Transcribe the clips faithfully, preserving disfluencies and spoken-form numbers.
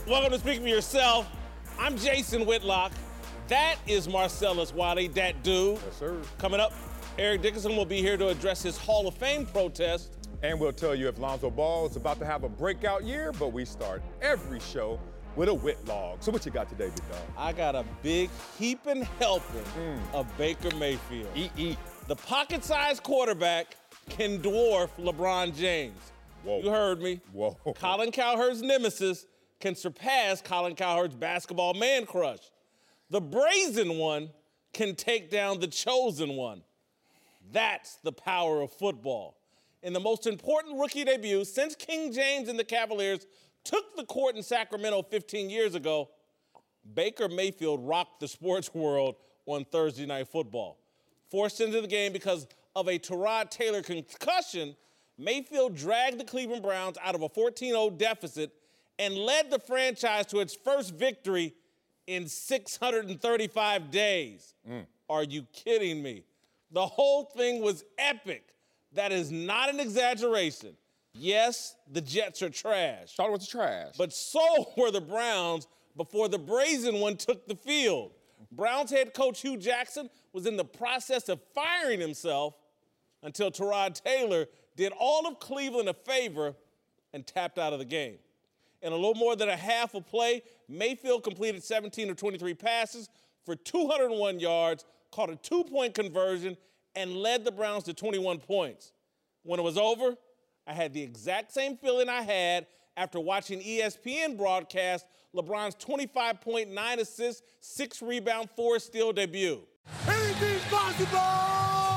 Welcome to Speak for Yourself. I'm Jason Whitlock. That is Marcellus Wiley, that dude. Yes, sir. Coming up, Eric Dickerson will be here to address his Hall of Fame protest. And we'll tell you if Lonzo Ball is about to have a breakout year, but we start every show with a Whitlog. So what you got today, big dog? I got a big heaping helping mm. of Baker Mayfield. Eat, eat. The pocket-sized quarterback can dwarf LeBron James. Whoa. You heard me. Whoa. Colin Cowherd's nemesis can surpass Colin Cowherd's basketball man crush. The brazen one can take down the chosen one. That's the power of football. In the most important rookie debut since King James and the Cavaliers took the court in Sacramento fifteen years ago, Baker Mayfield rocked the sports world on Thursday Night Football. Forced into the game because of a Tyrod Taylor concussion, Mayfield dragged the Cleveland Browns out of a fourteen oh deficit and led the franchise to its first victory in six hundred thirty-five days. Mm. Are you kidding me? The whole thing was epic. That is not an exaggeration. Yes, the Jets are trash. Thought it was trash. But so were the Browns before the brazen one took the field. Browns head coach Hugh Jackson was in the process of firing himself until Tyrod Taylor did all of Cleveland a favor and tapped out of the game. In a little more than a half a play, Mayfield completed seventeen of twenty-three passes for two hundred one yards, caught a two-point conversion, and led the Browns to twenty-one points. When it was over, I had the exact same feeling I had after watching E S P N broadcast LeBron's twenty-five point nine assists, six rebound, four steal debut. Anything's possible!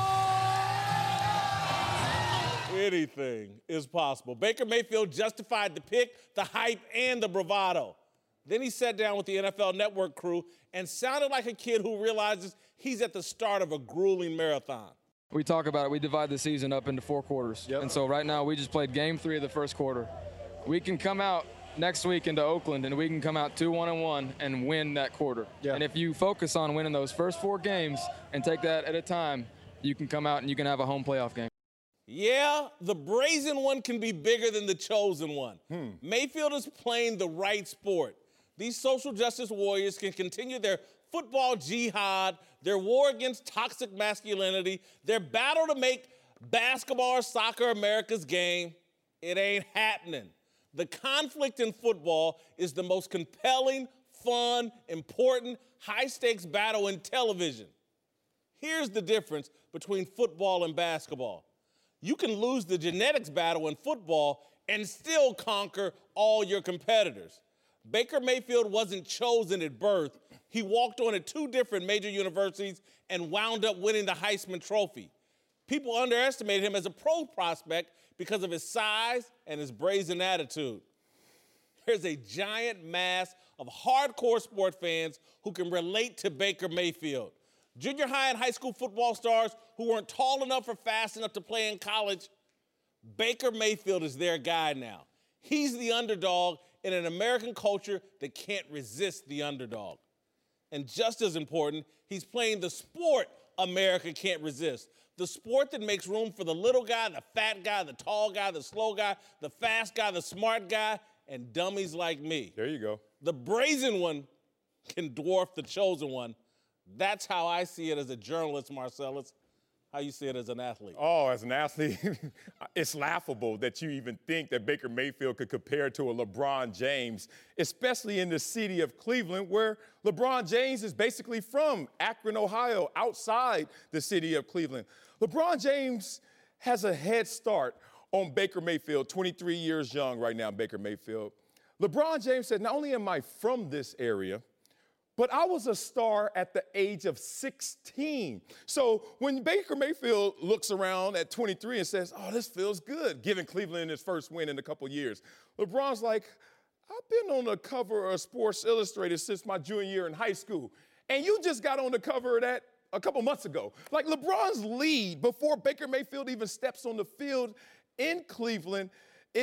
Anything is possible. Baker Mayfield justified the pick, the hype, and the bravado. Then he sat down with the N F L Network crew and sounded like a kid who realizes he's at the start of a grueling marathon. We talk about it. We divide the season up into four quarters. Yep. And so right now we just played game three of the first quarter. We can come out next week into Oakland and we can come out two one and one and win that quarter. Yep. And if you focus on winning those first four games and take that at a time, you can come out and you can have a home playoff game. Yeah, the brazen one can be bigger than the chosen one. Hmm. Mayfield is playing the right sport. These social justice warriors can continue their football jihad, their war against toxic masculinity, their battle to make basketball or soccer America's game. It ain't happening. The conflict in football is the most compelling, fun, important, high-stakes battle in television. Here's the difference between football and basketball. You can lose the genetics battle in football and still conquer all your competitors. Baker Mayfield wasn't chosen at birth. He walked on at two different major universities and wound up winning the Heisman Trophy. People underestimated him as a pro prospect because of his size and his brazen attitude. There's a giant mass of hardcore sport fans who can relate to Baker Mayfield. Junior high and high school football stars who weren't tall enough or fast enough to play in college, Baker Mayfield is their guy now. He's the underdog in an American culture that can't resist the underdog. And just as important, he's playing the sport America can't resist. The sport that makes room for the little guy, the fat guy, the tall guy, the slow guy, the fast guy, the smart guy, and dummies like me. There you go. The brazen one can dwarf the chosen one. That's how I see it as a journalist, Marcellus. How you see it as an athlete? Oh, as an athlete, it's laughable that you even think that Baker Mayfield could compare to a LeBron James, especially in the city of Cleveland, where LeBron James is basically from Akron, Ohio, outside the city of Cleveland. LeBron James has a head start on Baker Mayfield, twenty-three years young right now, Baker Mayfield. LeBron James said, not only am I from this area, but I was a star at the age of sixteen. So when Baker Mayfield looks around at twenty-three and says, oh, this feels good, giving Cleveland his first win in a couple years, LeBron's like, I've been on the cover of Sports Illustrated since my junior year in high school, and you just got on the cover of that a couple months ago. Like, LeBron's lead before Baker Mayfield even steps on the field in Cleveland is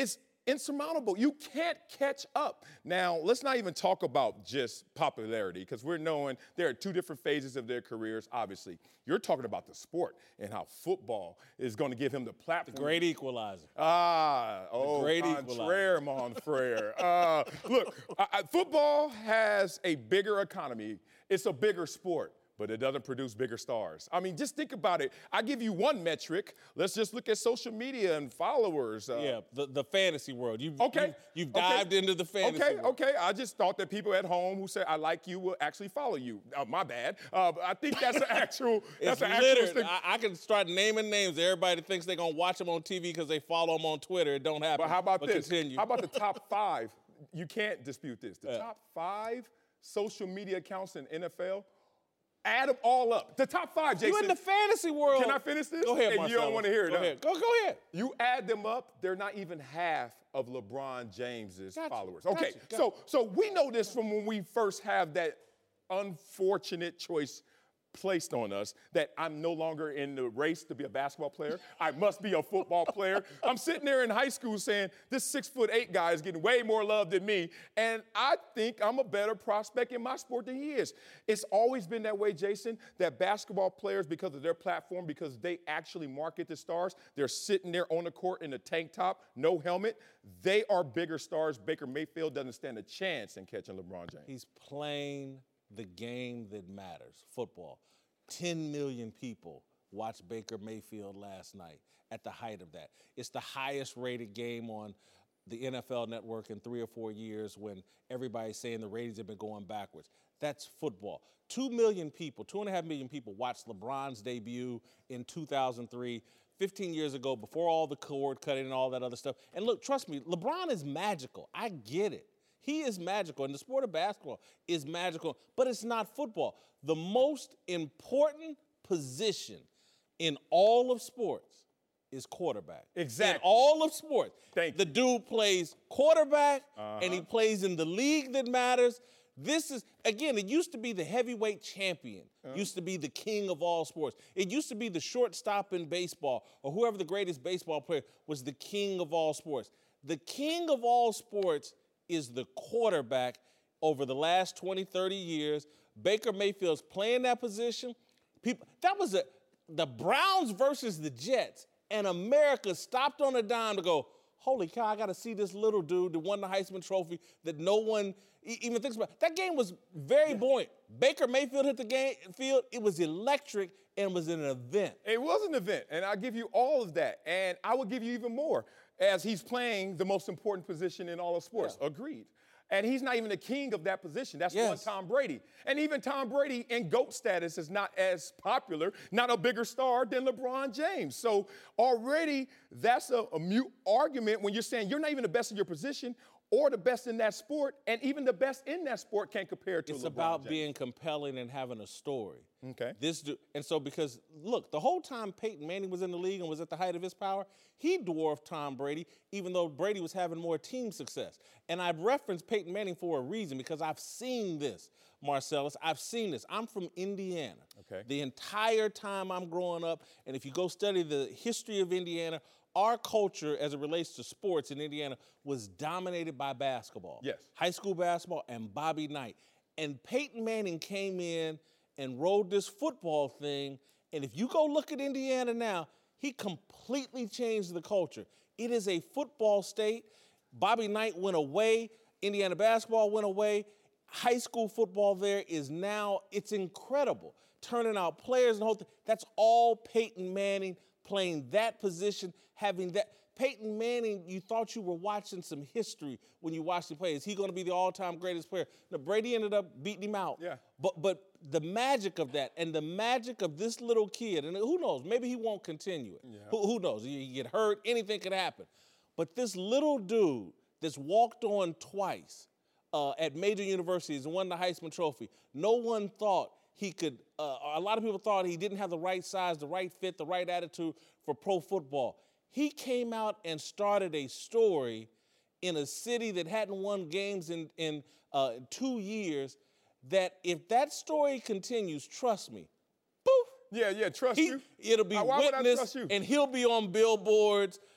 insurmountable. You can't catch up. Now, let's not even talk about just popularity, because we're knowing there are two different phases of their careers, obviously. You're talking about the sport and how football is going to give him the platform. The great equalizer. Ah, oh, great contraire, mon frere. Uh, look, I, I, football has a bigger economy. It's a bigger sport, but it doesn't produce bigger stars. I mean, just think about it. I give you one metric. Let's just look at social media and followers. Uh, yeah, the, the fantasy world. You've, okay. You've, you've dived okay. into the fantasy okay. world. Okay, okay. I just thought that people at home who say, I like you, will actually follow you. Uh, my bad. Uh, I think that's an actual, that's It's an actual littered. thing. I, I can start naming names. Everybody thinks they're going to watch them on T V because they follow them on Twitter. It don't happen. But how about but this? Continue. How about the top five? You can't dispute this. The Yeah. top five social media accounts in N F L, add them all up. The top five, Jason. You in the fantasy world. Can I finish this? Go ahead, And you don't Marcellus. want to hear it, Go huh? ahead. Go, go ahead. You add them up, they're not even half of LeBron James's Gotcha. followers. Gotcha. Okay, Gotcha. so so we know this from when we first have that unfortunate choice placed on us that I'm no longer in the race to be a basketball player. I must be a football player. I'm sitting there in high school saying, this six foot eight guy is getting way more love than me, and I think I'm a better prospect in my sport than he is. It's always been that way, Jason, that basketball players, because of their platform, because they actually market the stars, they're sitting there on the court in a tank top, no helmet, they are bigger stars. Baker Mayfield doesn't stand a chance in catching LeBron James. He's playing the game that matters, football. ten million people watched Baker Mayfield last night at the height of that. It's the highest rated game on the N F L network in three or four years when everybody's saying the ratings have been going backwards. That's football. Two million people, two and a half million people watched LeBron's debut in two thousand three, fifteen years ago, before all the cord cutting and all that other stuff. And look, trust me, LeBron is magical. I get it. He is magical, and the sport of basketball is magical, but it's not football. The most important position in all of sports is quarterback. Exactly. In all of sports. Thank the you. dude plays quarterback, Uh-huh. and he plays in the league that matters. This is, again, it used to be the heavyweight champion, Uh-huh. used to be the king of all sports. It used to be the shortstop in baseball, or whoever the greatest baseball player was the king of all sports. The king of all sports is the quarterback. Over the last twenty, thirty years, Baker Mayfield's playing that position. People, that was a, the Browns versus the Jets, and America stopped on a dime to go, holy cow, I got to see this little dude that won the Heisman Trophy that no one e- even thinks about. That game was very buoyant. Baker Mayfield hit the game field. It was electric and was an event. It was an event, and I'll give you all of that. And I will give you even more, as he's playing the most important position in all of sports. Yeah. Agreed. And he's not even the king of that position. That's Yes. one Tom Brady. And even Tom Brady in GOAT status is not as popular, not a bigger star than LeBron James. So already that's a, a mute argument when you're saying you're not even the best in your position or the best in that sport, and even the best in that sport can't compare to It's LeBron about James. being compelling and having a story. Okay. This du- and so because look, the whole time Peyton Manning was in the league and was at the height of his power, he dwarfed Tom Brady, even though Brady was having more team success. And I've referenced Peyton Manning for a reason, because I've seen this, Marcellus. I've seen this. I'm from Indiana. Okay. The entire time I'm growing up, and if you go study the history of Indiana, our culture as it relates to sports in Indiana was dominated by basketball. Yes. High school basketball and Bobby Knight. And Peyton Manning came in and rode this football thing. And if you go look at Indiana now, he completely changed the culture. It is a football state. Bobby Knight went away. Indiana basketball went away. High school football there is now, it's incredible. Turning out players and the whole thing. That's all Peyton Manning playing that position, having that. Peyton Manning, you thought you were watching some history when you watched him play. Is he going to be the all-time greatest player? No, Brady ended up beating him out. Yeah. But but the magic of that and the magic of this little kid, and who knows, maybe he won't continue it. Yeah. Who, who knows? You get hurt, anything could happen. But this little dude that's walked on twice uh, at major universities and won the Heisman Trophy, no one thought he could, uh, a lot of people thought he didn't have the right size, the right fit, the right attitude for pro football. He came out and started a story in a city that hadn't won games in, in uh, two years that if that story continues, trust me, poof. Yeah, yeah, trust He, you. it'll be Uh, why would I witnessed, trust you? and he'll be on billboards.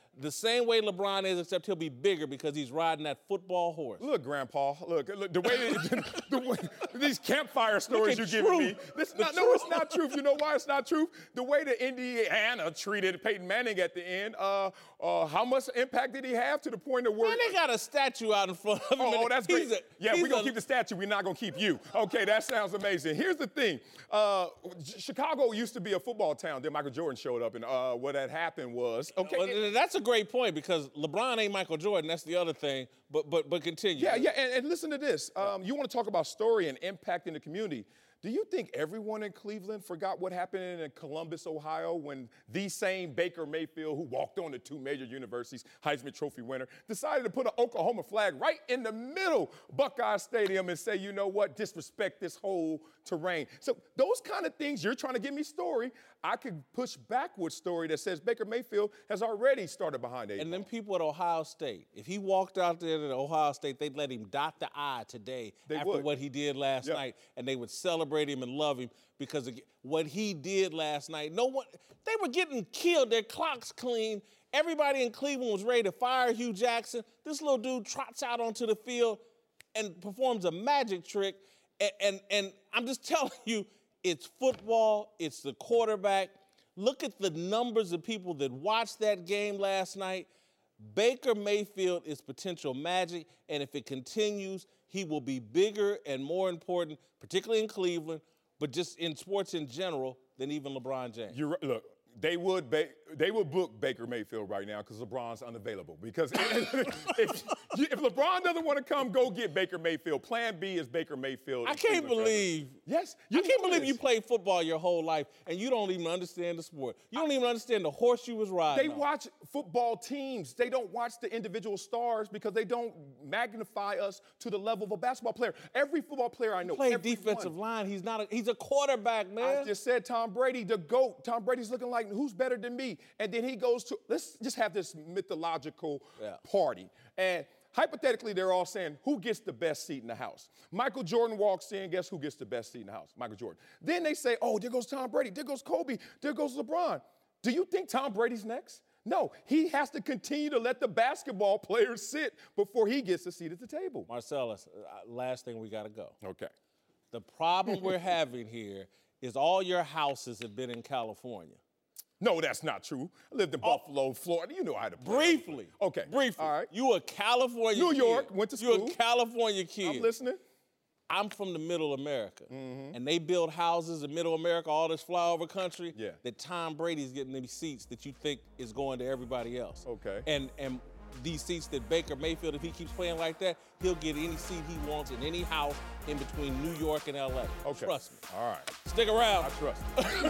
the same way LeBron is, except he'll be bigger because he's riding that football horse. Look, Grandpa, look, look the way, the, the way these campfire stories you're giving me. This not, no, it's not truth. You know why it's not truth? The way the Indiana treated Peyton Manning at the end, uh, uh, how much impact did he have to the point of where? Man, they got a statue out in front of him. Oh, oh that's great. A, yeah, we're going to keep the statue. We're not going to keep you. Okay, that sounds amazing. Here's the thing. Uh, Chicago used to be a football town. Then Michael Jordan showed up, and uh, what had happened was, okay. Well, it, that's a great point because LeBron ain't Michael Jordan. That's the other thing. But but but continue. Yeah, yeah, and, and listen to this. Um, you want to talk about story and impact in the community. Do you think everyone in Cleveland forgot what happened in Columbus, Ohio, when the same Baker Mayfield, who walked on to two major universities, Heisman Trophy winner, decided to put an Oklahoma flag right in the middle of Buckeye Stadium and say, you know what, disrespect this whole terrain? So those kind of things, you're trying to give me story. I could push back with story that says Baker Mayfield has already started behind eight. And then people at Ohio State, if he walked out there to Ohio State, they'd let him dot the I today they after would. what he did last yep. night, and they would celebrate him and love him because of what he did last night. No one, they were getting killed. Their clocks clean. Everybody in Cleveland was ready to fire Hugh Jackson. This little dude trots out onto the field and performs a magic trick. And, and, and I'm just telling you, it's football. It's the quarterback. Look at the numbers of people that watched that game last night. Baker Mayfield is potential magic, and if it continues, he will be bigger and more important, particularly in Cleveland, but just in sports in general, than even LeBron James. You're right. Look, they would ba- they would book Baker Mayfield right now because LeBron's unavailable. Because if, if, if LeBron doesn't want to come, go get Baker Mayfield. Plan B is Baker Mayfield. I can't believe. Yes, I can't believe this. you played football your whole life and you don't even understand the sport. You don't even understand the horse you was riding. They on. watch football teams. They don't watch the individual stars because they don't magnify us to the level of a basketball player. Every football player I know. Play everyone, defensive line. He's not. A, he's a quarterback, man. I just said Tom Brady, the GOAT. Tom Brady's looking like, who's better than me? And then he goes to, let's just have this mythological yeah. party. And hypothetically, they're all saying, who gets the best seat in the house? Michael Jordan walks in, guess who gets the best seat in the house? Michael Jordan. Then they say, oh, there goes Tom Brady, there goes Kobe, there goes LeBron. Do you think Tom Brady's next? No, he has to continue to let the basketball players sit before he gets a seat at the table. Marcellus, uh, last thing we got to go. Okay. The problem we're having here is all your houses have been in California. No, that's not true. I lived in oh. Buffalo, Florida. You know how to play. Briefly. Okay. Briefly. All right. You a California New kid. York, went to school. You a California kid. I'm listening. I'm from the middle America. Mm-hmm. And they build houses in middle America, all this flyover country, yeah. that Tom Brady's getting these seats that you think is going to everybody else. Okay. And and these seats that Baker Mayfield, if he keeps playing like that, he'll get any seat he wants in any house in between New York and L A. Okay. Trust me. All right. Stick around. I trust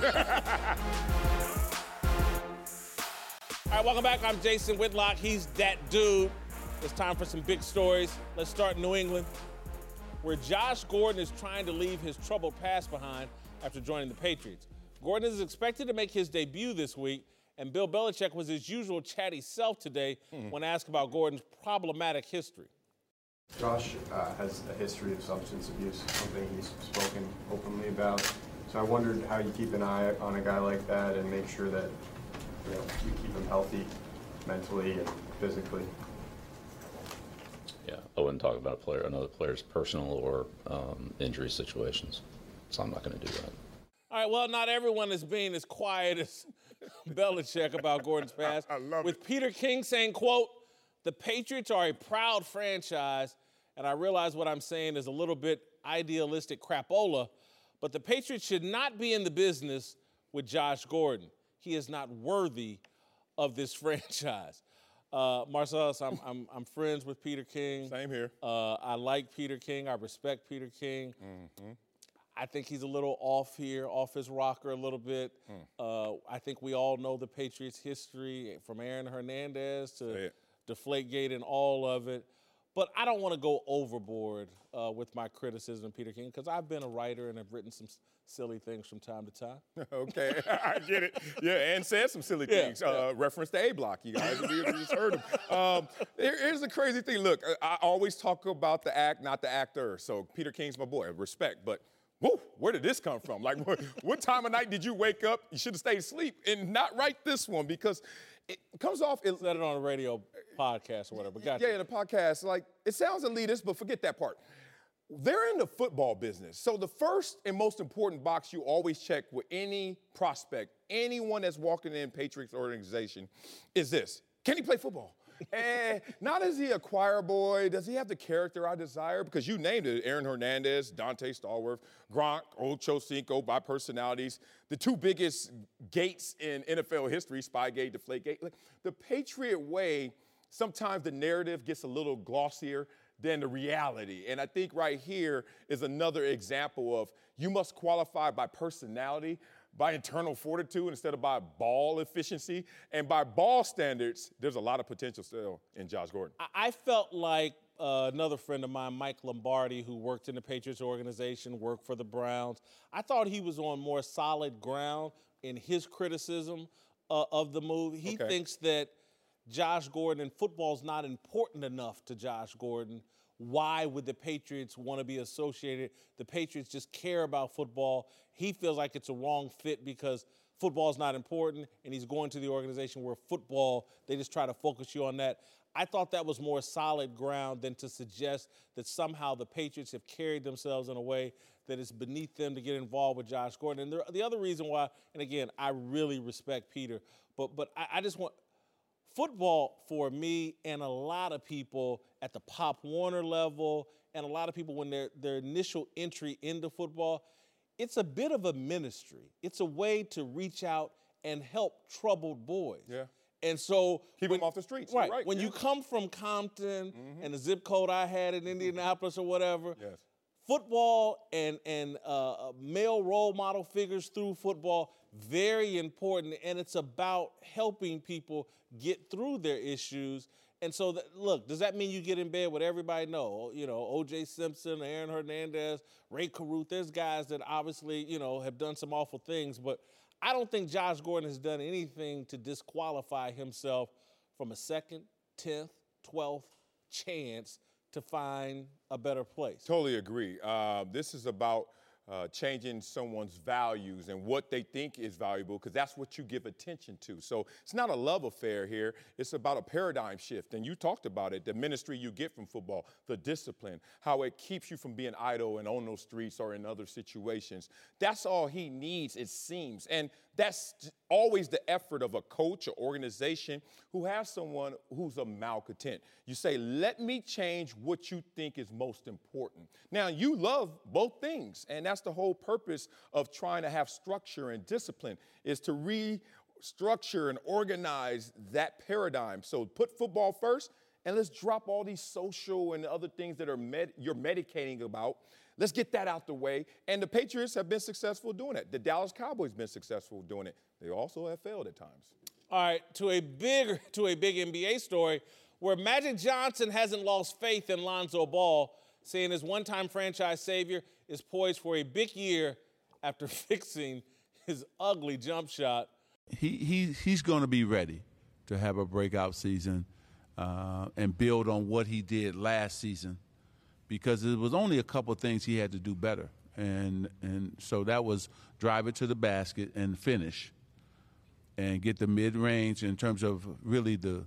All right, welcome back. I'm Jason Whitlock. He's that dude. It's time for some big stories. Let's start in New England, where Josh Gordon is trying to leave his troubled past behind after joining the Patriots. Gordon is expected to make his debut this week, and Bill Belichick was his usual chatty self today mm-hmm. when asked about Gordon's problematic history. Josh uh, has a history of substance abuse, something he's spoken openly about. So I wondered how you keep an eye on a guy like that and make sure that you know, you keep him healthy mentally and physically. Yeah, I wouldn't talk about a player, another player's personal or um, injury situations, so I'm not going to do that. All right, well, not everyone is being as quiet as Belichick about Gordon's past. I love With it. Peter King saying, quote, the Patriots are a proud franchise, and I realize what I'm saying is a little bit idealistic crapola, but the Patriots should not be in the business with Josh Gordon. He is not worthy of this franchise. Uh, Marcellus, I'm, I'm I'm friends with Peter King. Same here. Uh, I like Peter King. I respect Peter King. Mm-hmm. I think he's a little off here, off his rocker a little bit. Hmm. Uh, I think we all know the Patriots' history, from Aaron Hernandez to Deflategate and all of it. But I don't want to go overboard uh, with my criticism of Peter King because I've been a writer and have written some s- silly things from time to time. Okay, I get it. Yeah, and said some silly Yeah, things. yeah. Uh, reference to A-Block, you guys. You just heard him. Um, here- here's the crazy thing. Look, I always talk about the act, not the actor. So Peter King's my boy. Respect. But whoa, where did this come from? Like, what, what time of night did you wake up? You should have stayed asleep and not write this one because it comes off. It, Said it on a radio podcast or whatever. Got yeah, you. in a podcast, like it sounds elitist, but forget that part. They're in the football business. So the first and most important box you always check with any prospect, anyone that's walking in Patriots organization, is this: can he play football? And not is he a choir boy, does he have the character I desire? Because you named it: Aaron Hernandez, Dante Stallworth, Gronk, Ocho Cinco, by personalities, the two biggest gates in N F L history, Spygate, Deflategate. Like, the Patriot way, sometimes the narrative gets a little glossier than the reality. And I think right here is another example of you must qualify by personality, by internal fortitude instead of by ball efficiency. And by ball standards, there's a lot of potential still in Josh Gordon. I felt like uh, another friend of mine, Mike Lombardi, who worked in the Patriots organization, worked for the Browns. I thought he was on more solid ground in his criticism uh, of the move. He Okay. thinks that Josh Gordon and football's not important enough to Josh Gordon. Why would the Patriots want to be associated? The Patriots just care about football. He feels like it's a wrong fit because football's not important, and he's going to the organization where football, they just try to focus you on that. I thought that was more solid ground than to suggest that somehow the Patriots have carried themselves in a way that it's beneath them to get involved with Josh Gordon. And the, the other reason why, and again, I really respect Peter, but but I, I just want – football, for me and a lot of people at the Pop Warner level and a lot of people when their their initial entry into football, it's a bit of a ministry. It's a way to reach out and help troubled boys. Yeah. And so Keep when, them off the streets. Right. You're right. When yeah. you come from Compton mm-hmm. and the zip code I had in Indianapolis or whatever, yes. football and, and uh, male role model figures through football, very important, and it's about helping people get through their issues. And so, that, look, does that mean you get in bed with everybody? No. You know, O J Simpson, Aaron Hernandez, Ray Caruth, there's guys that obviously, you know, have done some awful things, but I don't think Josh Gordon has done anything to disqualify himself from a second, tenth, twelfth chance to find a better place. Totally agree. Uh, this is about uh, changing someone's values and what they think is valuable, because that's what you give attention to. So it's not a love affair here. It's about a paradigm shift. And you talked about it, the ministry you get from football, the discipline, how it keeps you from being idle and on those streets or in other situations. That's all he needs, it seems. And that's always the effort of a coach or organization who has someone who's a malcontent. You say, let me change what you think is most important. Now, you love both things, and that's the whole purpose of trying to have structure and discipline, is to restructure and organize that paradigm. So put football first, and let's drop all these social and other things that are med- you're medicating about. Let's get that out the way. And the Patriots have been successful doing it. The Dallas Cowboys have been successful doing it. They also have failed at times. All right, to a bigger, to a big N B A story where Magic Johnson hasn't lost faith in Lonzo Ball, saying his one-time franchise savior is poised for a big year after fixing his ugly jump shot. He he he's going to be ready to have a breakout season uh, and build on what he did last season, because it was only a couple of things he had to do better. And and so that was drive it to the basket and finish and get the mid-range in terms of really the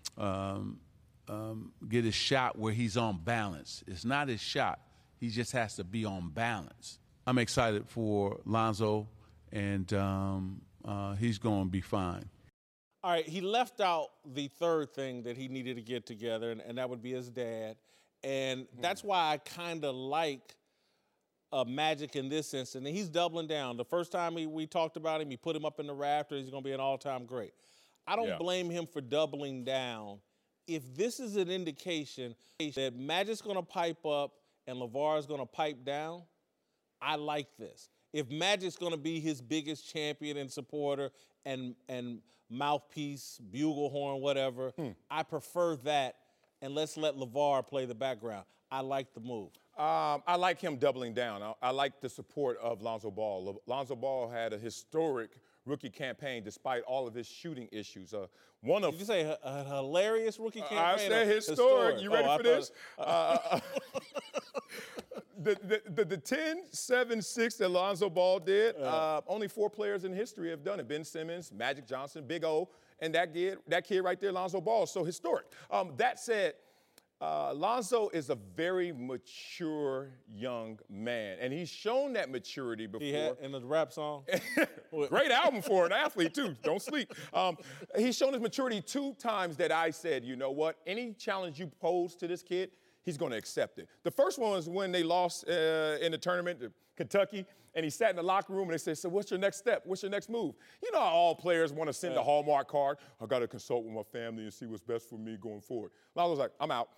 um, um, get his shot where he's on balance. It's not his shot. He just has to be on balance. I'm excited for Lonzo, and um, uh, he's going to be fine. All right, he left out the third thing that he needed to get together, and, and that would be his dad. And that's why I kind of like uh, Magic in this instance. And he's doubling down. The first time he, we talked about him, he put him up in the rafters. He's going to be an all-time great. I don't Yeah. blame him for doubling down. If this is an indication that Magic's going to pipe up and LeVar is going to pipe down, I like this. If Magic's going to be his biggest champion and supporter and, and mouthpiece, bugle horn, whatever, hmm. I prefer that. And let's let LeVar play the background. I like the move. Um, I like him doubling down. I, I like the support of Lonzo Ball. Le- Lonzo Ball had a historic rookie campaign despite all of his shooting issues. Uh, one of Did you say a, a hilarious rookie campaign? I said historic. historic. You ready oh, for this? Thought, uh, uh, the, the, the ten seven six that Lonzo Ball did, uh, only four players in history have done it. Ben Simmons, Magic Johnson, Big O, and that kid, that kid right there, Lonzo Ball. So historic. Um, that said, uh, Lonzo is a very mature young man, and he's shown that maturity before. He had in the rap song. Great album for an athlete, too. Don't sleep. Um, he's shown his maturity two times that I said, you know what, any challenge you pose to this kid, he's going to accept it. The first one was when they lost uh, in the tournament to Kentucky, and he sat in the locker room and they said, so what's your next step? What's your next move? You know how all players want to send yeah. the Hallmark card. I got to consult with my family and see what's best for me going forward. Lonzo was like, I'm out.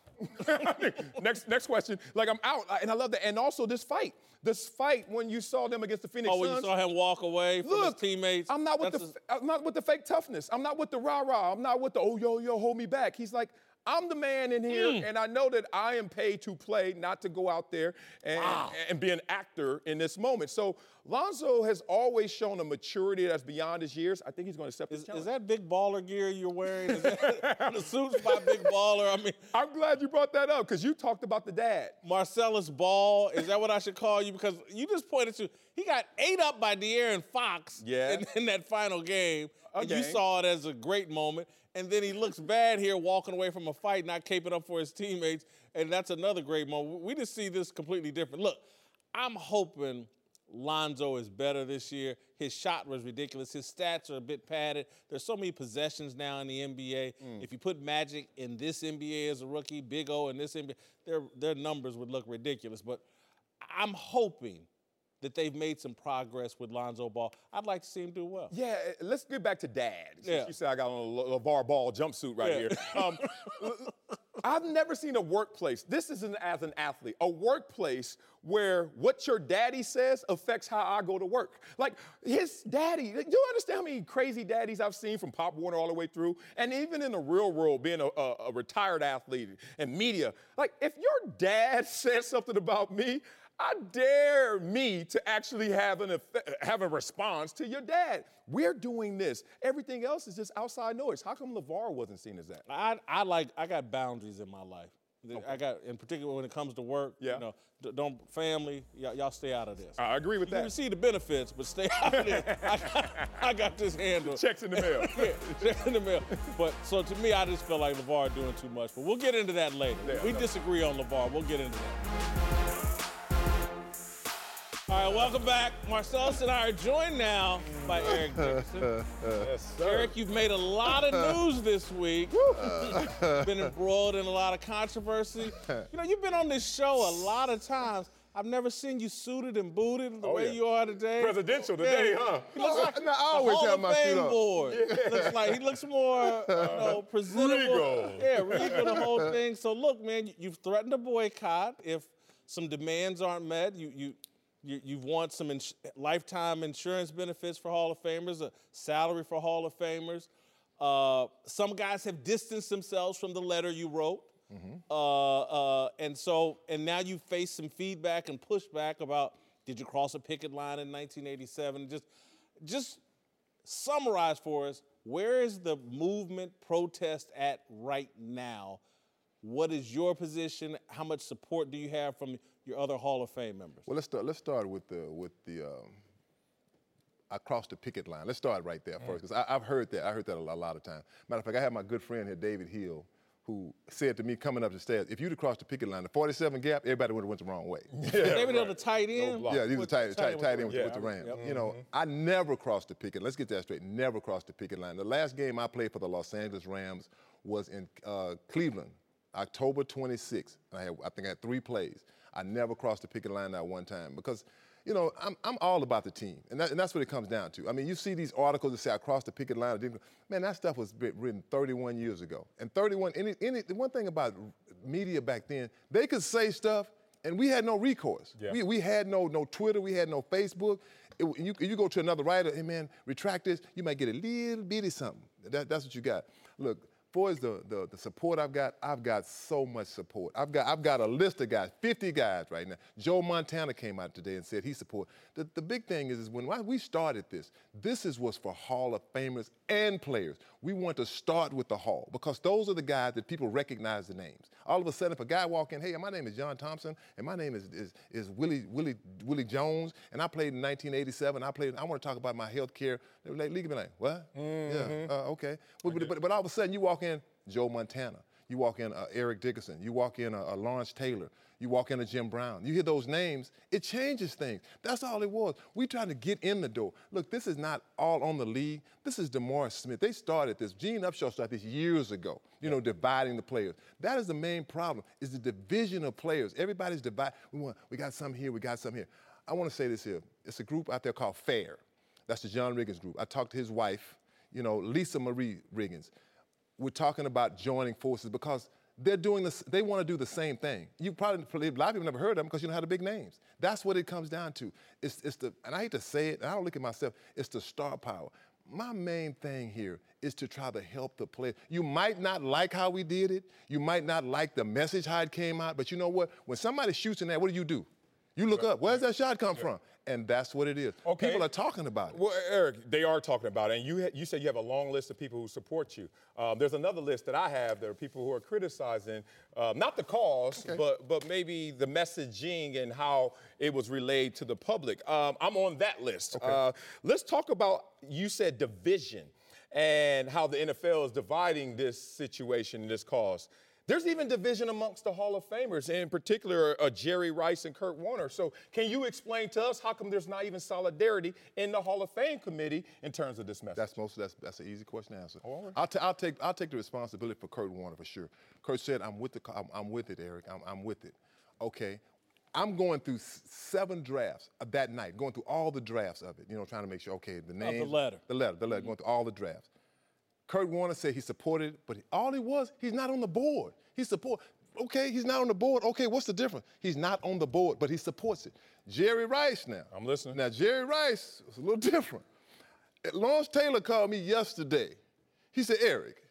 next next question. Like, I'm out. And I love that. And also this fight. This fight when you saw them against the Phoenix oh, Suns. Oh, when you saw him walk away from Look, his teammates. I'm not with the his... I'm not with the fake toughness. I'm not with the rah-rah. I'm not with the, oh, yo, yo, hold me back. He's like, I'm the man in here, mm. and I know that I am paid to play, not to go out there and, wow. and be an actor in this moment. So Lonzo has always shown a maturity that's beyond his years. I think he's going to accept this challenge. Is that big baller gear you're wearing? Is that the suits by Big Baller? I mean, I'm glad you brought that up because you talked about the dad. Marcellus Ball, is that what I should call you? Because you just pointed to, he got ate up by De'Aaron Fox yeah. in, in that final game. Okay. And you saw it as a great moment. And then he looks bad here walking away from a fight, not caping up for his teammates. And that's another great moment. We just see this completely different. Look, I'm hoping Lonzo is better this year. His shot was ridiculous. His stats are a bit padded. There's so many possessions now in the N B A. Mm. If you put Magic in this N B A as a rookie, Big O in this N B A, their, their numbers would look ridiculous. But I'm hoping that they've made some progress with Lonzo Ball. I'd like to see him do well. Yeah, let's get back to dad. Since yeah. you said I got on a LeVar Ball jumpsuit right yeah. here. Um, I've never seen a workplace, this isn't as an athlete, a workplace where what your daddy says affects how I go to work. Like his daddy, you understand how many crazy daddies I've seen from Pop Warner all the way through? And even in the real world, being a, a, a retired athlete and media, like if your dad says something about me, I dare me to actually have, an, have a response to your dad. We're doing this. Everything else is just outside noise. How come LeVar wasn't seen as that? I, I like, I got boundaries in my life. Okay. I got, in particular when it comes to work, yeah. you know, don't, family, y- y'all stay out of this. I agree with you that. You can see the benefits, but stay out of this. I got, I got this handled. Checks in the mail. yeah, checks in the mail. But, so to me, I just feel like LeVar doing too much. But we'll get into that later. Yeah, we disagree on LeVar. We'll get into that. All right, welcome back. Marcellus and I are joined now by Eric Dickerson. Yes, sir. Eric, you've made a lot of news this week. You've been embroiled in a lot of controversy. You know, you've been on this show a lot of times. I've never seen you suited and booted the oh, way yeah. you are today. Presidential today, yeah. huh? He looks like no, I always a Hall have of my Fame suit up. board. Yeah. Looks like he looks more, you know, presentable. Regal. Yeah, regal, the whole thing. So look, man, you've threatened a boycott if some demands aren't met. You you. You, you want some ins- lifetime insurance benefits for Hall of Famers, a salary for Hall of Famers. Uh, some guys have distanced themselves from the letter you wrote. Mm-hmm. Uh, uh, and so, and now you face some feedback and pushback about, did you cross a picket line in nineteen eighty-seven? Just, just summarize for us, where is the movement protest at right now? What is your position? How much support do you have from your other Hall of Fame members? Well, let's start. Let's start with the with the. Um, I crossed the picket line. Let's start right there first, because I've heard that. I heard that a lot, a lot of times. Matter of fact, I have my good friend here, David Hill, who said to me coming up the stairs, "If you'd have crossed the picket line, the forty-seven gap, everybody would have went the wrong way." Yeah, David Hill, the tight end. No yeah, he was tight, tight, tight end with, yeah, with the Rams. Yep. You know, mm-hmm. I never crossed the picket. Let's get that straight. Never crossed the picket line. The last game I played for the Los Angeles Rams was in uh, Cleveland. October twenty-sixth, and I, had, I think I had three plays. I never crossed the picket line that one time because, you know, I'm, I'm all about the team, and, that, and that's what it comes down to. I mean, you see these articles that say I crossed the picket line. I didn't, man, that stuff was written thirty-one years ago. And thirty-one, any, any, the one thing about media back then, they could say stuff, and we had no recourse. Yeah. We, we had no, no Twitter, we had no Facebook. It, you, you go to another writer, hey, man, retract this, you might get a little bitty something. That, that's what you got. Look, far as the, the, the support I've got, I've got so much support. I've got I've got a list of guys, fifty guys right now. Joe Montana came out today and said he support. The, the big thing is, is when we started this, this is what's for Hall of Famers and players. We want to start with the Hall because those are the guys that people recognize the names. All of a sudden, if a guy walk in, hey, my name is John Thompson, and my name is is, is Willie Willie Willie Jones, and I played in nineteen eighty-seven. I played. I want to talk about my health care. They were like, league be like, what? Mm-hmm. Yeah, uh, okay. But, but, but, but all of a sudden, you walk in Joe Montana. You walk in uh, Eric Dickerson. You walk in uh, uh, Lawrence Taylor. You walk in a Jim Brown. You hear those names, it changes things. That's all it was. We trying to get in the door. Look, this is not all on the league. This is DeMaurice Smith. They started this. Gene Upshaw started this years ago, you know, dividing the players. That is the main problem, is the division of players. Everybody's divided. We, want, we got some here, we got some here. I want to say this here. It's a group out there called FAIR. That's the John Riggins group. I talked to his wife, you know, Lisa Marie Riggins. We're talking about joining forces because they're doing this, they want to do the same thing. You probably, a lot of people never heard of them because you don't have the big names. That's what it comes down to. It's, it's the, and I hate to say it, and I don't look at myself, it's the star power. My main thing here is to try to help the player. You might not like how we did it. You might not like the message, how it came out, but you know what? When somebody shoots in there, what do you do? You look up, where's that shot come from? And that's what it is. Okay. People are talking about it. Well, Eric, they are talking about it. And you, you said you have a long list of people who support you. Um, there's another list that I have. There are people who are criticizing, uh, not the cause, okay. but, but maybe the messaging and how it was relayed to the public. Um, I'm on that list. Okay. Uh, let's talk about, you said division and how the N F L is dividing this situation, this cause. There's even division amongst the Hall of Famers, in particular uh, Jerry Rice and Kurt Warner. So can you explain to us how come there's not even solidarity in the Hall of Fame committee in terms of this message? That's most. That's that's an easy question to answer. All right. I'll, t- I'll take I'll take the responsibility for Kurt Warner for sure. Kurt said, "I'm with the I'm, I'm with it, Eric. I'm, I'm with it." Okay. I'm going through s- seven drafts of that night, going through all the drafts of it. You know, trying to make sure. Okay, the name. Of the letter. The letter. The letter. Mm-hmm. Going through all the drafts. Kurt Warner said he supported it, but all he was, he's not on the board. He support. Okay, he's not on the board. Okay, what's the difference? He's not on the board, but he supports it. Jerry Rice now. I'm listening. Now, Jerry Rice was a little different. Lawrence Taylor called me yesterday. He said, Eric,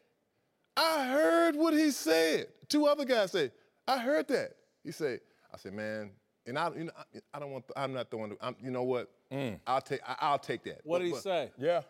I heard what he said. Two other guys said, I heard that. He said, I said, man, and I, you know, I, I don't want, I'm not throwing, I'm, you know what? Mm. I'll take, I, I'll take that. What but, did he but, say? Yeah.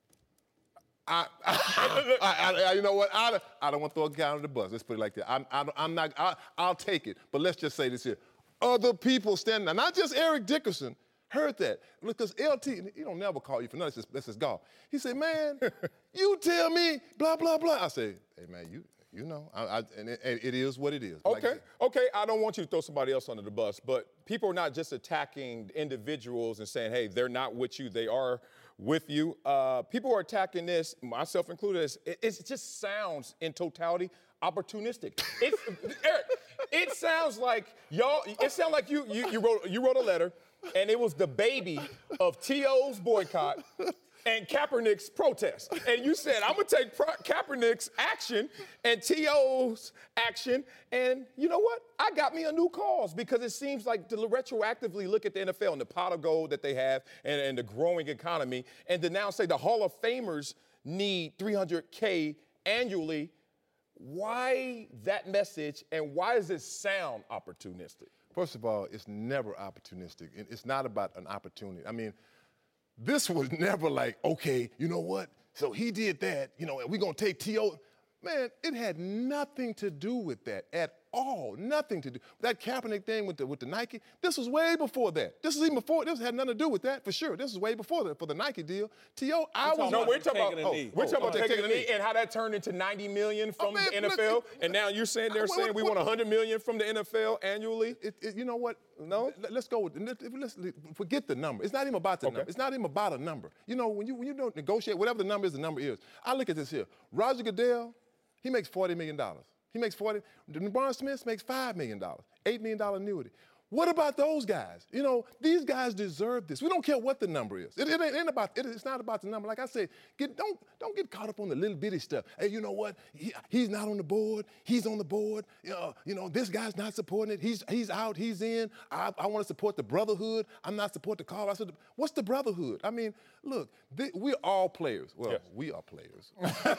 I, I, I, I, you know what? I, I don't want to throw a guy under the bus. Let's put it like that. I'm, I, I'm not. I, I'll take it. But let's just say this here: other people standing there, not just Eric Dickerson, heard that because L T. He don't never call you for nothing. That's his golf. He said, "Man, you tell me blah blah blah." I say, "Hey man, you." You know, I, I, and it, it is what it is. Okay, like okay. I don't want you to throw somebody else under the bus, but people are not just attacking individuals and saying, hey, they're not with you, they are with you. Uh, people are attacking this, myself included, as, it, it just sounds in totality opportunistic. It, Eric, it sounds like y'all, it sounds like you, you, you, wrote, you wrote a letter, and it was the baby of T O's boycott and Kaepernick's protest. And you said, I'm going to take Pro- Kaepernick's action and T O's action. And you know what? I got me a new cause because it seems like to retroactively look at the N F L and the pot of gold that they have and, and the growing economy and to now say the Hall of Famers need three hundred K annually. Why that message and why does it sound opportunistic? First of all, it's never opportunistic. It's not about an opportunity. I mean, this was never like, okay, you know what? So he did that, you know, and we're going to take T O Man, it had nothing to do with that at all. Nothing to do. That Kaepernick thing with the with the Nike, this was way before that. This was even before, this had nothing to do with that, for sure. This was way before that, for the Nike deal. T O, I was... No, we're talking about, oh, we're talking oh, about taking a knee and how that turned into ninety million from oh, man, the N F L, look, and now you're saying they're what, saying we what, want one hundred million from the N F L annually? It, it, you know what? No? Let's go with, let's, let's forget the number. It's not even about the Okay. number. It's not even about a number. You know, when you, when you don't negotiate, whatever the number is, the number is. I look at this here. Roger Goodell, he makes forty million dollars. He makes forty. DeMaurice Smith makes five million dollars, eight million dollars annuity. What about those guys? You know, these guys deserve this. We don't care what the number is. It, it ain't about. It, it's not about the number. Like I said, get, don't don't get caught up on the little bitty stuff. Hey, you know what? He, he's not on the board. He's on the board. You know, you know, this guy's not supporting it. He's he's out. He's in. I, I want to support the brotherhood. I'm not support the cause. I said, what's the brotherhood? I mean, look, th- we're all players. Well, yes. we are players.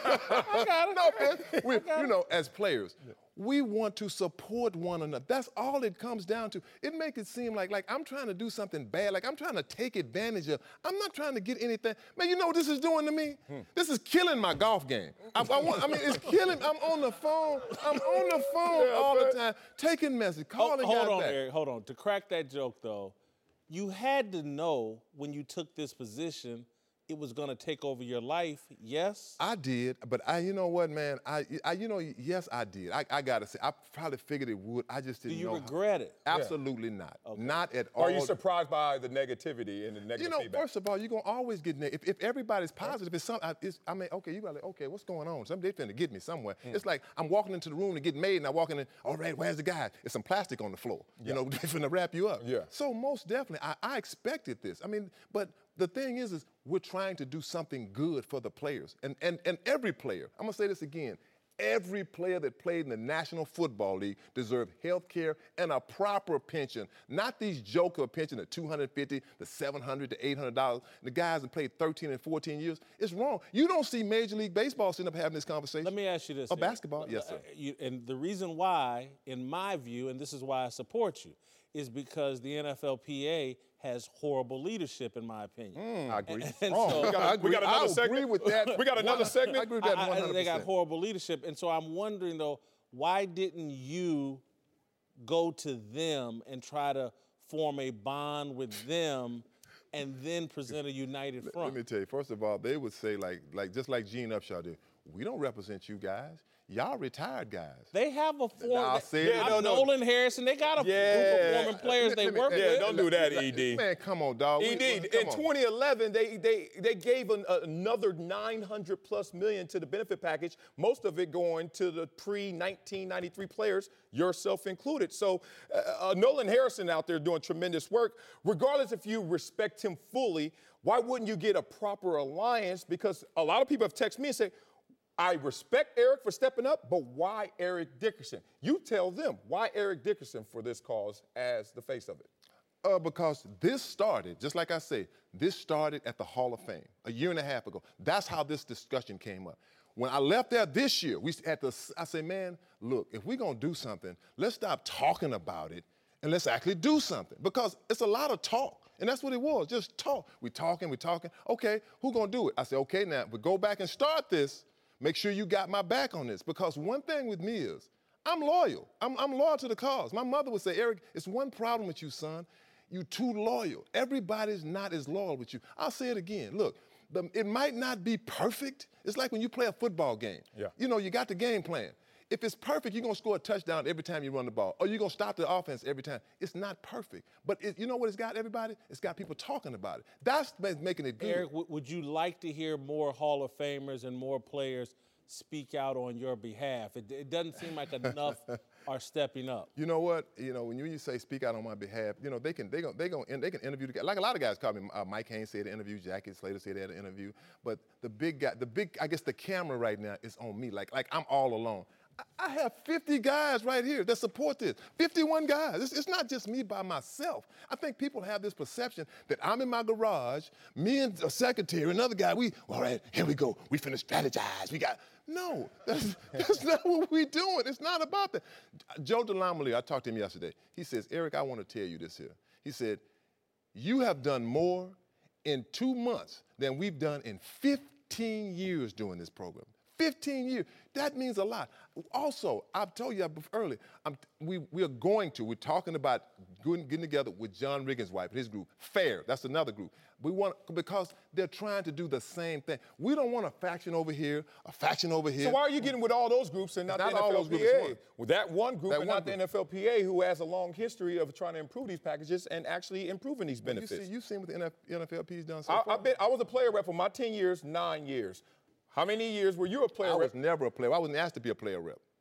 I got it. No, man. We, you know, as players. Yeah. We want to support one another. That's all it comes down to. It makes it seem like, like I'm trying to do something bad, like I'm trying to take advantage of. I'm not trying to get anything. Man, you know what this is doing to me? Hmm. This is killing my golf game. I, I, want, I mean, it's killing. I'm on the phone. I'm on the phone yeah, all the time, taking messages, calling oh, guys Hold on, back. Eric, hold on. To crack that joke, though, you had to know when you took this position it was going to take over your life, yes? I did, but I, you know what, man? I, I you know, yes, I did. I, I got to say, I probably figured it would. I just didn't know. Do you know regret how. it? Absolutely yeah. not. Okay. Not at all. Are you surprised by the negativity and the negative You know, feedback? first of all, you're going to always get negative. If, if everybody's positive, it's some, it's, I mean, okay, you got to, like, okay, what's going on? Somebody's finna get me somewhere. Mm. It's like I'm walking into the room to get made, and I walk in and, all right, where's the guy? It's some plastic on the floor. Yeah. You know, they're finna wrap you up. Yeah. So most definitely, I, I expected this. I mean, but the thing is, is we're trying to do something good for the players. And, and, and every player, I'm going to say this again, every player that played in the National Football League deserved health care and a proper pension, not these joker pensions at two hundred fifty dollars, the seven hundred dollars, to eight hundred dollars. The guys that played thirteen and fourteen years. It's wrong. You don't see Major League Baseball sitting up having this conversation. Let me ask you this. Or basketball, yes, sir. You, and the reason why, in my view, and this is why I support you, is because the N F L P A has horrible leadership, in my opinion. Mm, I agree. And, and oh, so, we, got, we got another I segment. agree with that. We got another segment. I agree with that one hundred percent. I, I, they got horrible leadership, and so I'm wondering though, why didn't you go to them and try to form a bond with them, and then present a united front? Let me tell you. First of all, they would say like, like just like Gene Upshaw did. We don't represent you guys. Y'all retired guys. They have a form. Nah, yeah, no, no. Nolan Harrison, they got a yeah. group of former players they work yeah, with. Don't do that, E D. Man, come on, dog. E D, in twenty eleven, they they they gave an, another nine hundred plus million to the benefit package, most of it going to the pre nineteen ninety-three players, yourself included. So uh, uh, Nolan Harrison out there doing tremendous work. Regardless if you respect him fully, why wouldn't you get a proper alliance? Because a lot of people have texted me and say, I respect Eric for stepping up, but why Eric Dickerson? You tell them, why Eric Dickerson for this cause as the face of it? Uh, because this started, just like I say, this started at the Hall of Fame a year and a half ago. That's how this discussion came up. When I left there this year, we had to, I said, man, look, if we're going to do something, let's stop talking about it and let's actually do something. Because it's a lot of talk. And that's what it was, just talk. We're talking, we're talking. Okay, who's going to do it? I said, okay, now, we go back and start this. Make sure you got my back on this, because one thing with me is I'm loyal. I'm, I'm loyal to the cause. My mother would say, Eric, it's one problem with you, son. You too loyal. Everybody's not as loyal with you. I'll say it again. Look, the, it might not be perfect. It's like when you play a football game. Yeah. You know, you got the game plan. If it's perfect, you're going to score a touchdown every time you run the ball, or you're going to stop the offense every time. It's not perfect. But it, you know what it's got, everybody? It's got people talking about it. That's making it good. Eric, w- would you like to hear more Hall of Famers and more players speak out on your behalf? It, it doesn't seem like enough are stepping up. You know what? You know, when you, you say speak out on my behalf, you know, they can they go they go they can interview the guy. Like a lot of guys call me. Uh, Mike Haynes said an interview. Jackie Slater said they had an interview. But the big guy, the big, I guess the camera right now is on me. Like like I'm all alone. I have fifty guys right here that support this. fifty-one guys. It's, it's not just me by myself. I think people have this perception that I'm in my garage, me and a secretary, another guy, we, all right, here we go. We finna strategize. We got, no, that's, that's not what we're doing. It's not about that. Joe DeLamole, I talked to him yesterday. He says, Eric, I want to tell you this here. He said, you have done more in two months than we've done in fifteen years doing this program. fifteen years. That means a lot. Also, I've told you earlier, I'm, we, we are going to, we're talking about getting, getting together with John Riggins' wife, his group, FAIR, that's another group. We want, because they're trying to do the same thing. We don't want a faction over here, a faction over here. So why are you getting with all those groups and not, not the N F L P A? All those groups, with that one group that and one not group. the N F L P A, who has a long history of trying to improve these packages and actually improving these Well, benefits. You see, you've seen what the N F L P A's done so I, far. I've been, I was a player rep for my ten years, nine years. How many years were you a player I rep? was never a player. I wasn't asked to be a player rep.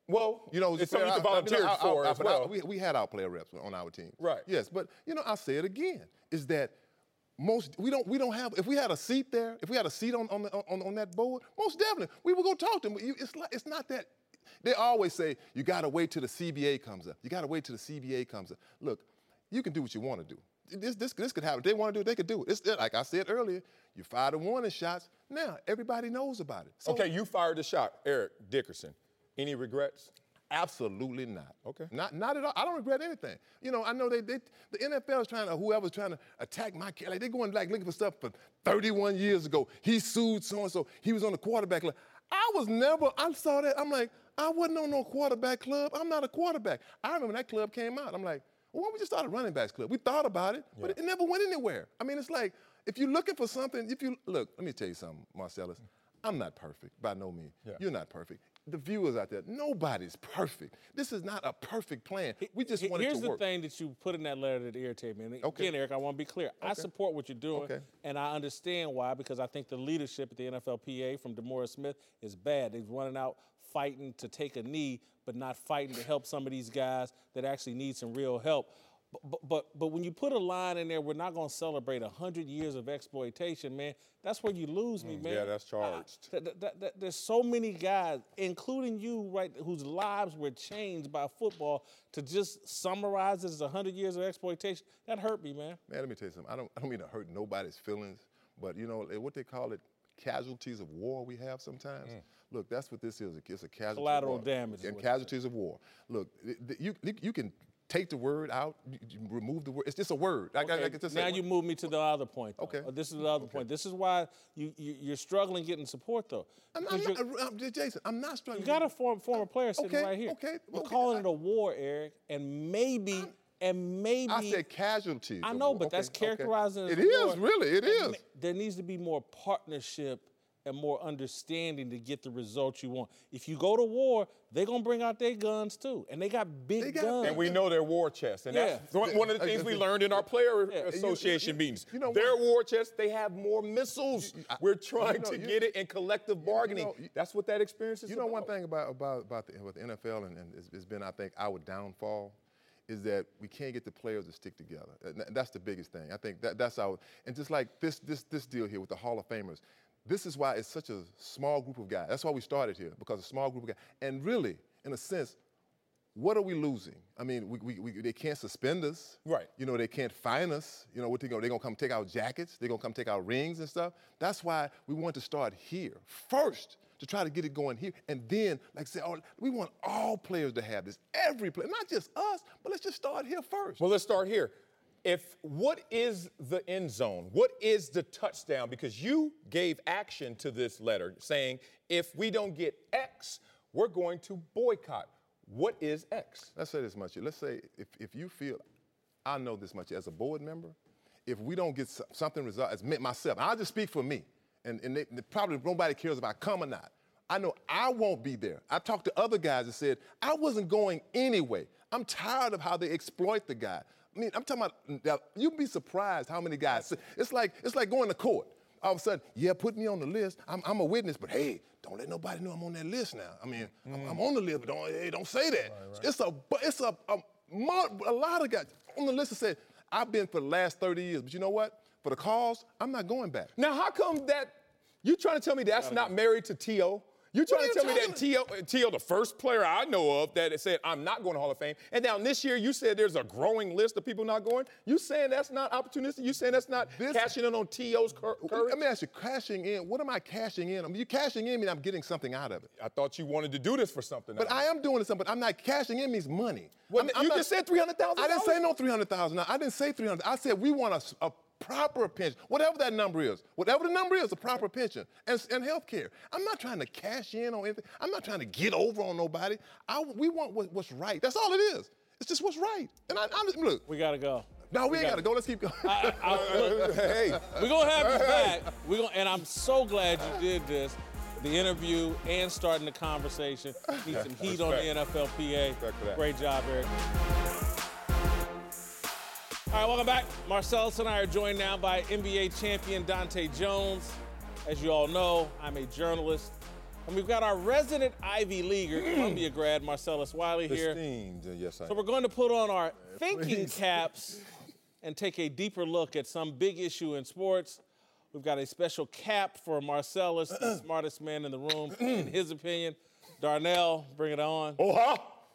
Well, you know, it's something you I- can volunteer you know, I- for I- as but I- well. we, we had our player reps on our team. Right. Yes, but you know, I'll say it again: is that most we don't we don't have. If we had a seat there, if we had a seat on on the, on, on that board, most definitely we would go talk to them. You- It's like it's not that. They always say you got to wait till the C B A comes up. You got to wait till the C B A comes up. Look, you can do what you want to do. This, this, this could happen. If they want to do it, they could do it. It's, like I said earlier, you fire the warning shots. Now, everybody knows about it. So, Okay, you fired the shot, Eric Dickerson. Any regrets? absolutely not. Okay. Not, not at all. I don't regret anything. You know, I know they, they the N F L is trying to, whoever's trying to attack my kid, like they're going like looking for stuff for thirty-one years ago. He sued so-and-so. He was on the quarterback club. I was never, I saw that. I'm like, I wasn't on no quarterback club. I'm not a quarterback. I remember that club came out. I'm like, well, why don't we just start a running backs club? We thought about it, but it never went anywhere. I mean, it's like, if you're looking for something, if you, look, let me tell you something, Marcellus. I'm not perfect, by no means. Yeah. You're not perfect. The viewers out there, nobody's perfect. This is not a perfect plan. We just want it Here's to the work. thing that you put in that letter that irritated me. And Okay. again, Eric, I want to be clear. I support what you're doing, Okay. and I understand why, because I think the leadership at the N F L P A from DeMaurice Smith is bad. They're running out fighting to take a knee, but not fighting to help some of these guys that actually need some real help. But, but, but when you put a line in there, we're not going to celebrate one hundred years of exploitation, man. That's where you lose me, man. yeah, that's charged. I- th- th- th- there's so many guys, including you, right, whose lives were changed by football. To just summarize it as one hundred years of exploitation, that hurt me, man. Man, let me tell you something. I don't, I don't mean to hurt nobody's feelings, but you know what they call it, casualties of war we have sometimes. Look, that's what this is. It's a casualty Collateral of war. damage is And what it casualties of war. Look, th- th- you you can take the word out, you, you remove the word. It's just a word. Like, Okay, like it's just now a- you move me to the other point. Though. Okay. Uh, This is the other point. This is why you, you you're struggling getting support though. I'm, I'm Because not, you're- I'm, Jason, I'm not struggling. you got a form, former player sitting Okay, right here. okay, We're okay, calling I- it a war, Eric, and maybe and maybe I said casualties. I of know, war. but Okay, that's okay. characterizing as It is, war. really, it And is. ma- There needs to be more partnership and more understanding to get the results you want. If you go to war, they're gonna bring out their guns too, and they got big They got- guns. And we know their war chest. And Yeah. that's one one of the things we learned in our player association you- meetings. you know their what? war chest, they have more missiles. I- We're trying you know, to you- get it in collective bargaining. know, you- That's what that experience is You know, about. one thing about about about the, with the N F L, and, and it's, it's been, I think, our downfall, is that we can't get the players to stick together. And that's the biggest thing. I think that that's our, and just like this this this deal here with the Hall of Famers, this is why it's such a small group of guys. That's why we started here, because a small group of guys. And really, in a sense, what are we losing? I mean, we, we, we, they can't suspend us. Right. You know, they can't fine us. You know, what they gonna, they're gonna come take our jackets. They're gonna come take our rings and stuff. That's why we want to start here first, to try to get it going here. And then, like I said, oh, we want all players to have this. Every player, not just us, but let's just start here first. Well, let's start here. If what is the end zone? What is the touchdown? Because you gave action to this letter saying, if we don't get X, we're going to boycott. What is X? Let's say this much. Let's say if, if you feel, I know this much as a board member, if we don't get so- something resolved, as me, myself, I'll just speak for me, and, and they, they probably nobody cares if I come or not. I know I won't be there. I talked to other guys that said, I wasn't going anyway. I'm tired of how they exploit the guy. I mean, I'm talking about, now, you'd be surprised how many guys, it's like, it's like going to court. All of a sudden, yeah, put me on the list. I'm, I'm a witness, but hey, don't let nobody know I'm on that list now. I mean, I'm, I'm on the list, but don't, hey, don't say that. It's a, but it's a, a, mo- a lot of guys on the list that said, I've been for the last thirty years, but you know what? For the cause, I'm not going back. Now, how come that, you trying to tell me that's not married to T O? You trying are to you tell me that talking T O, T O, the first player I know of that said, I'm not going to Hall of Fame, and now this year you said there's a growing list of people not going? You saying that's not opportunistic? You saying that's not This- cashing in on T O's cur- courage? Let me ask you, cashing in, what am I cashing in? I mean, you cashing in means I'm getting something out of it. I thought you wanted to do this for something. But I am doing something, but I'm not cashing in means money. Well, I'm- I'm you not- just said three hundred thousand dollars. I didn't say no three hundred thousand dollars. I didn't say three hundred. I said we want a, a proper pension, whatever that number is. Whatever the number is, a proper pension and, and health care. I'm not trying to cash in on anything. I'm not trying to get over on nobody. I, we want what, what's right. That's all it is. It's just what's right. And I, I look. We gotta go. No, we, we ain't got- got to go. Let's keep going. I, I, look, Hey, we're gonna have you back. We're gonna, and I'm so glad you did this. The interview and starting the conversation. Need some heat on the N F L P A. Respect for that. Great job, Eric. All right, welcome back. Marcellus and I are joined now by N B A champion Dante Jones. As you all know, I'm a journalist And we've got our resident Ivy Leaguer, Columbia grad, Marcellus Wiley here. Esteemed, uh, yes, I So we're going to put on our thinking caps and take a deeper look at some big issue in sports. We've got a special cap for Marcellus, the smartest man in the room, in his opinion. Darnell, bring it on. Oh,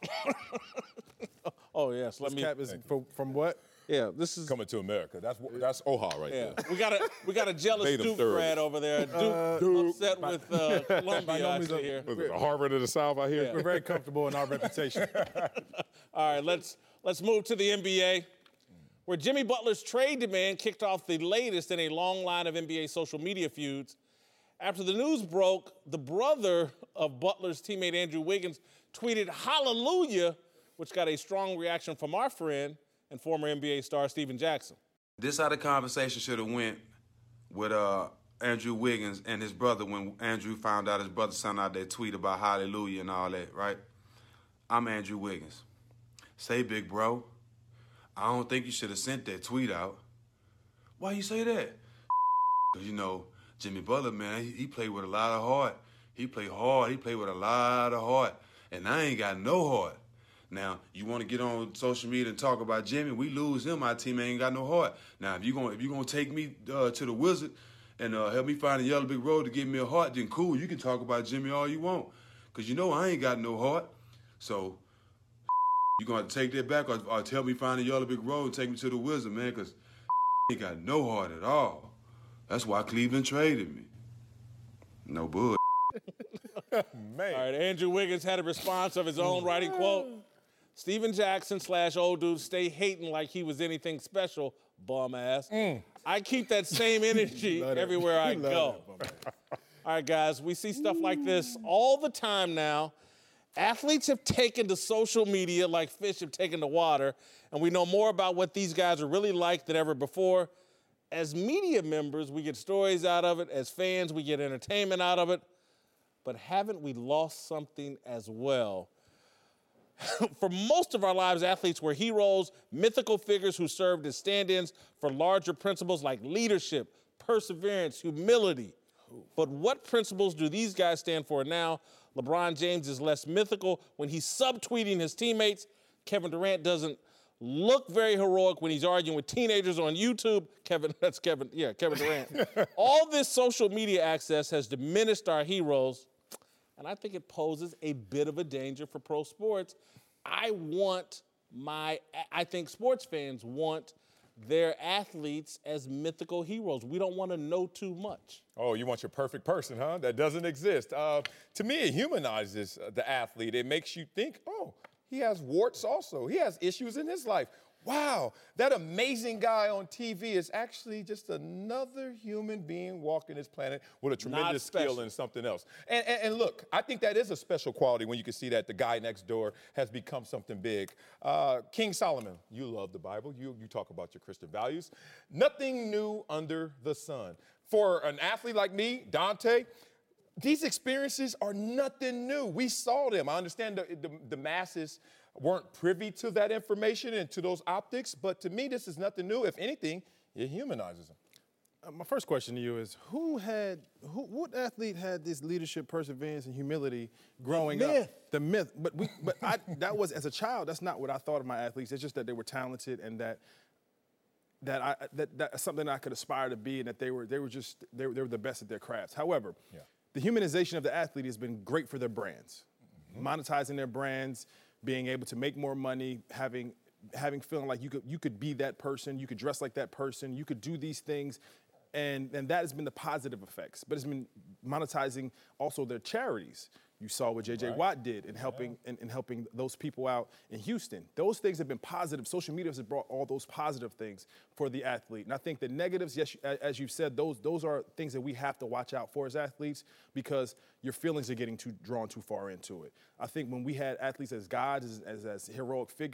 Oh, yes, let This me. cap is from, from what? Yeah, this is. coming to America. That's that's Oha right Yeah, there. we got a we got a jealous Made him Duke third. grad over there. Duke, Uh, Duke upset with uh, By Columbia no means actually a- here. Was it the Harvard of the South out here? We're very comfortable in our reputation. All right, let's let's move to the N B A, where Jimmy Butler's trade demand kicked off the latest in a long line of N B A social media feuds. After the news broke, the brother of Butler's teammate Andrew Wiggins tweeted "Hallelujah," which got a strong reaction from our friend and former N B A star Stephen Jackson. This how the conversation should have went with uh, Andrew Wiggins and his brother when Andrew found out his brother sent out that tweet about hallelujah and all that, right? I'm Andrew Wiggins. Say, big bro, I don't think you should have sent that tweet out. Why you say that? Because, you know, Jimmy Butler, man, he, he played with a lot of heart. He played hard. He played with a lot of heart. And I ain't got no heart. Now, you want to get on social media and talk about Jimmy, we lose him, my team ain't got no heart. Now, if you're going if you gonna take me uh, to the Wizard and uh, help me find a Yellow Brick Road to give me a heart, then cool, you can talk about Jimmy all you want. Because you know I ain't got no heart. So, you're going to take that back or, or tell me find a Yellow Brick Road and take me to the Wizard, man, because ain't got no heart at all. That's why Cleveland traded me. No bull. Man. All right, Andrew Wiggins had a response of his own writing, quote, Stephen Jackson slash old dude stay hating like he was anything special, bum ass. I keep that same energy everywhere I go. All right, guys, we see stuff like this all the time now. Athletes have taken to social media like fish have taken to water, and we know more about what these guys are really like than ever before. As media members, we get stories out of it. As fans, we get entertainment out of it. But haven't we lost something as well? For most of our lives, athletes were heroes, mythical figures who served as stand-ins for larger principles like leadership, perseverance, humility. But what principles do these guys stand for now? LeBron James is less mythical when he's subtweeting his teammates. Kevin Durant doesn't look very heroic when he's arguing with teenagers on YouTube. Kevin, that's Kevin, yeah, Kevin Durant. All this social media access has diminished our heroes, and I think it poses a bit of a danger for pro sports. I want my, I think sports fans want their athletes as mythical heroes. We don't want to know too much. Oh, you want your perfect person, huh? That doesn't exist. Uh, to me, it humanizes the athlete. It makes you think, oh, he has warts also. He has issues in his life. Wow, that amazing guy on T V is actually just another human being walking this planet with a tremendous skill and something else. And, and, and look, I think that is a special quality when you can see that the guy next door has become something big. Uh, King Solomon, you love the Bible. You, you talk about your Christian values. Nothing new under the sun. For an athlete like me, Dante, these experiences are nothing new. We saw them. I understand the, the, the masses weren't privy to that information and to those optics, but to me, this is nothing new. If anything, it humanizes them. Uh, my first question to you is, who had, who, what athlete had this leadership, perseverance, and humility growing The myth. up? The myth. But we, but I, that was, as a child, that's not what I thought of my athletes. It's just that they were talented and that that I that that's something I could aspire to be, and that they were they were just they were, they were the best at their crafts. However, Yeah. the humanization of the athlete has been great for their brands, mm-hmm. monetizing their brands, being able to make more money, having having feeling like you could you could be that person, you could dress like that person, you could do these things, and and that has been the positive effects. But it's been monetizing also their charities. You saw what J J Right. Watt did in helping in, in helping those people out in Houston. Those things have been positive. Social media has brought all those positive things for the athlete. And I think the negatives, yes, as you've said, those those are things that we have to watch out for as athletes, because your feelings are getting too drawn too far into it. I think when we had athletes as gods, as, as, as heroic figures,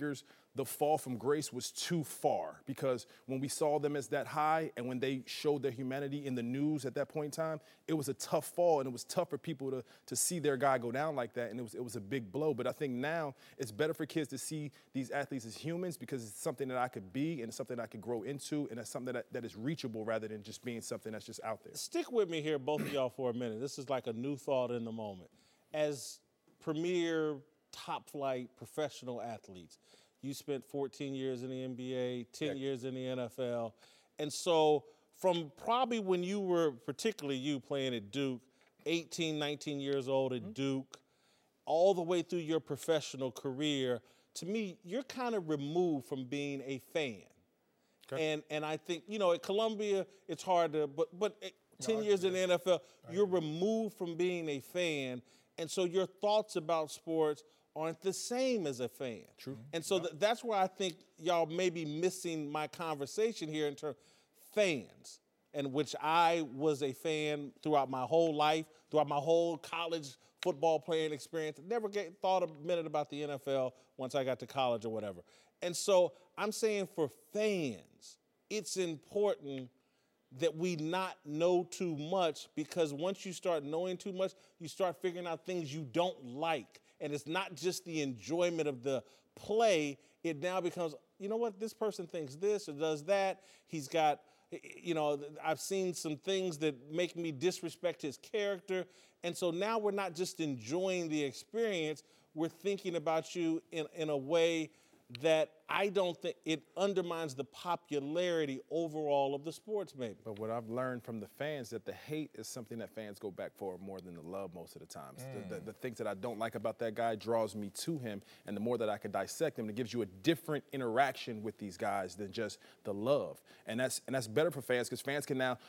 the fall from grace was too far, because when we saw them as that high and when they showed their humanity in the news at that point in time, it was a tough fall, and it was tough for people to, to see their guy go down like that, and it was it was a big blow. But I think now it's better for kids to see these athletes as humans, because it's something that I could be and it's something I could grow into, and it's something that, that is reachable rather than just being something that's just out there. Stick with me here, both of y'all, for a minute. This is like a new thought in the moment. As premier, top-flight professional athletes, you spent fourteen years in the N B A, ten yeah. years in the N F L. And so from probably when you were, particularly you playing at Duke, eighteen, nineteen years old at mm-hmm. Duke, all the way through your professional career, to me, you're kind of removed from being a fan. Okay. And and I think, you know, at Columbia, it's hard to, but, but ten no, years in the N F L, you're removed from being a fan. And so your thoughts about sports aren't the same as a fan. True. And so yeah. th- that's where I think y'all may be missing my conversation here in terms of fans, and which I was a fan throughout my whole life, throughout my whole college football playing experience. Never get, thought a minute about the N F L once I got to college or whatever. And so I'm saying for fans, it's important that we not know too much, because once you start knowing too much, you start figuring out things you don't like. And it's not just the enjoyment of the play. It now becomes, you know what, this person thinks this or does that. He's got, you know, I've seen some things that make me disrespect his character. And so now we're not just enjoying the experience, we're thinking about you in, in a way that I don't think it undermines the popularity overall of the sports, maybe. But what I've learned from the fans, that the hate is something that fans go back for more than the love most of the times. Mm. The, the, the things that I don't like about that guy draws me to him, and the more that I can dissect him, it gives you a different interaction with these guys than just the love. And that's and that's better for fans, because fans can now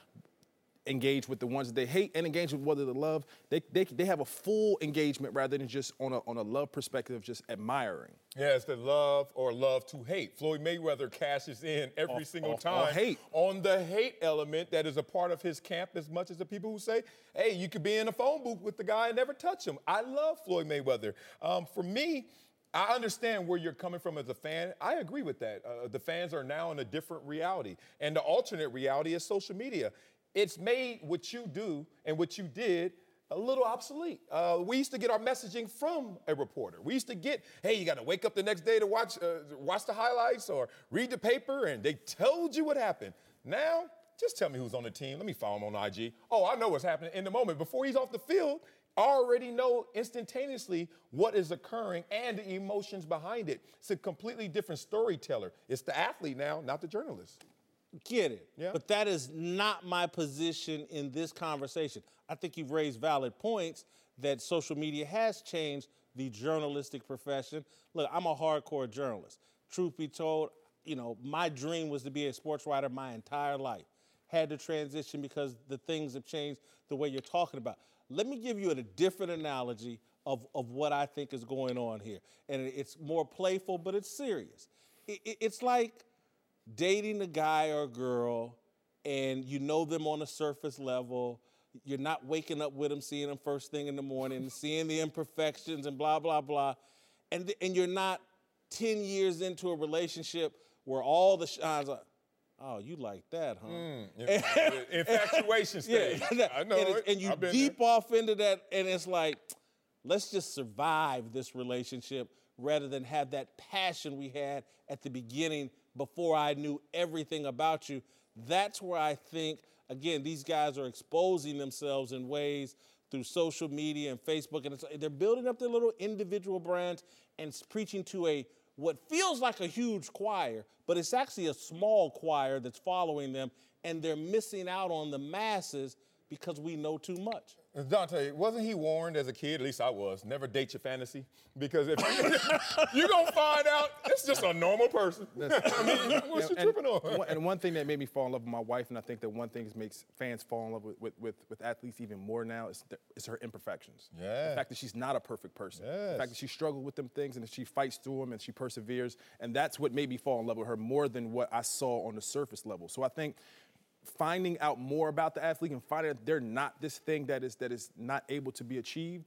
engage with the ones that they hate and engage with whether they love. They, they they have a full engagement rather than just on a on a love perspective of just admiring. Yeah, it's the love or love to hate. Floyd Mayweather cashes in every Off, single off, time off hate. on the hate element that is a part of his camp, as much as the people who say, hey, you could be in a phone booth with the guy and never touch him. I love Floyd Mayweather. Um, for me, I understand where you're coming from as a fan. I agree with that. Uh, the fans are now in a different reality. And the alternate reality is social media. It's made what you do and what you did a little obsolete. Uh, we used to get our messaging from a reporter. We used to get, hey, you got to wake up the next day to watch uh, watch the highlights or read the paper, and they told you what happened. Now, just tell me who's on the team. Let me follow him on I G. Oh, I know what's happening in the moment. Before he's off the field, I already know instantaneously what is occurring and the emotions behind it. It's a completely different storyteller. It's the athlete now, not the journalist. Get it. Yeah. But that is not my position in this conversation. I think you've raised valid points that social media has changed the journalistic profession. Look, I'm a hardcore journalist. Truth be told, you know, my dream was to be a sports writer my entire life. Had to transition because the things have changed the way you're talking about. Let me give you a different analogy of, of what I think is going on here. And it's more playful, but it's serious. It, it, it's like dating a guy or a girl, and you know them on a surface level. You're not waking up with them, seeing them first thing in the morning, seeing the imperfections and blah, blah, blah. And, and you're not ten years into a relationship where all the shines are, oh, you like that, huh? Mm, infatuation stage. Yeah, I know and, it. and you deep there. off into that, and it's like, let's just survive this relationship rather than have that passion we had at the beginning before I knew everything about you. That's where I think, again, these guys are exposing themselves in ways through social media and Facebook, and it's, they're building up their little individual brands and preaching to a what feels like a huge choir, but it's actually a small choir that's following them, and they're missing out on the masses because we know too much. Dante, wasn't he warned as a kid, at least I was, never date your fantasy? Because if you're going to find out, it's just a normal person. I mean, what's you tripping on? And one thing that made me fall in love with my wife, and I think that one thing that makes fans fall in love with, with, with, with athletes even more now, is, the, is her imperfections. Yeah. The fact that she's not a perfect person. Yes. The fact that she struggled with them things and that she fights through them and she perseveres. And that's what made me fall in love with her more than what I saw on the surface level. So I think finding out more about the athlete and finding out they're not this thing that is that is not able to be achieved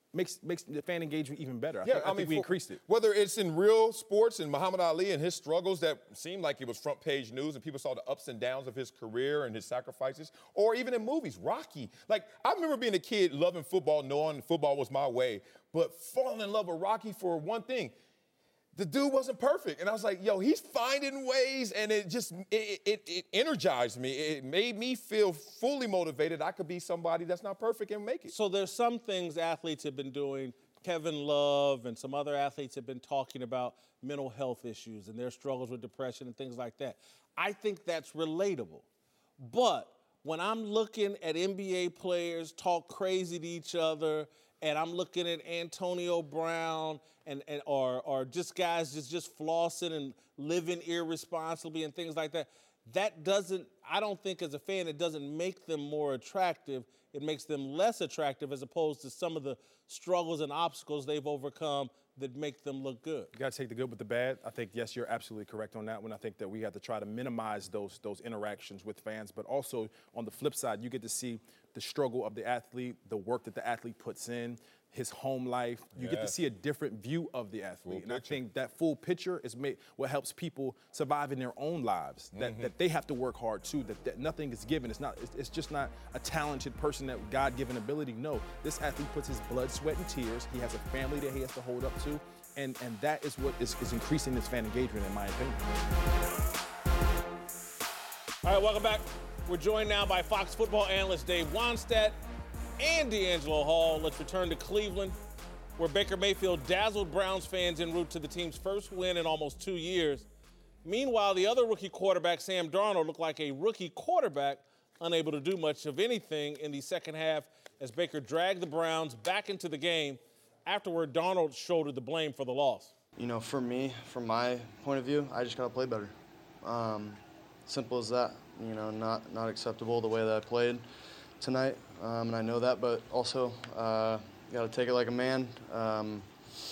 makes makes the fan engagement even better. I Yeah, think, I I mean, think we for- increased it. Whether it's in real sports and Muhammad Ali and his struggles that seemed like it was front page news and people saw the ups and downs of his career and his sacrifices, or even in movies, Rocky. Like, I remember being a kid loving football, knowing football was my way, but falling in love with Rocky for one thing. The dude wasn't perfect. And I was like, yo, he's finding ways, and it just, it, it, it energized me. It made me feel fully motivated. I could be somebody that's not perfect and make it. So there's some things athletes have been doing. Kevin Love and some other athletes have been talking about mental health issues and their struggles with depression and things like that. I think that's relatable. But when I'm looking at N B A players talk crazy to each other, and I'm looking at Antonio Brown and, and or or just guys just, just flossing and living irresponsibly and things like that, that doesn't, I don't think as a fan, it doesn't make them more attractive. It makes them less attractive as opposed to some of the struggles and obstacles they've overcome that make them look good. You got to take the good with the bad. I think, yes, you're absolutely correct on that one. I think that we have to try to minimize those those interactions with fans. But also, on the flip side, you get to see the struggle of the athlete, the work that the athlete puts in, his home life. You get to Yes. see a different view of the athlete. Full and I picture. think that full picture is made, what helps people survive in their own lives, that, Mm-hmm. that they have to work hard too, that, that nothing is given. It's not. It's, it's just not a talented person that God-given ability. No, this athlete puts his blood, sweat, and tears. He has a family that he has to hold up to. And, and that is what is, is increasing this fan engagement, in my opinion. All right, welcome back. We're joined now by Fox football analyst Dave Wannstedt and D'Angelo Hall. Let's return to Cleveland, where Baker Mayfield dazzled Browns fans en route to the team's first win in almost two years. Meanwhile, the other rookie quarterback, Sam Darnold, looked like a rookie quarterback, unable to do much of anything in the second half as Baker dragged the Browns back into the game. Afterward, Darnold shouldered the blame for the loss. You know, for me, from my point of view, I just got to play better. Um, simple as that. You know, not not acceptable the way that I played tonight, um, and I know that. But also, uh, got to take it like a man. Um,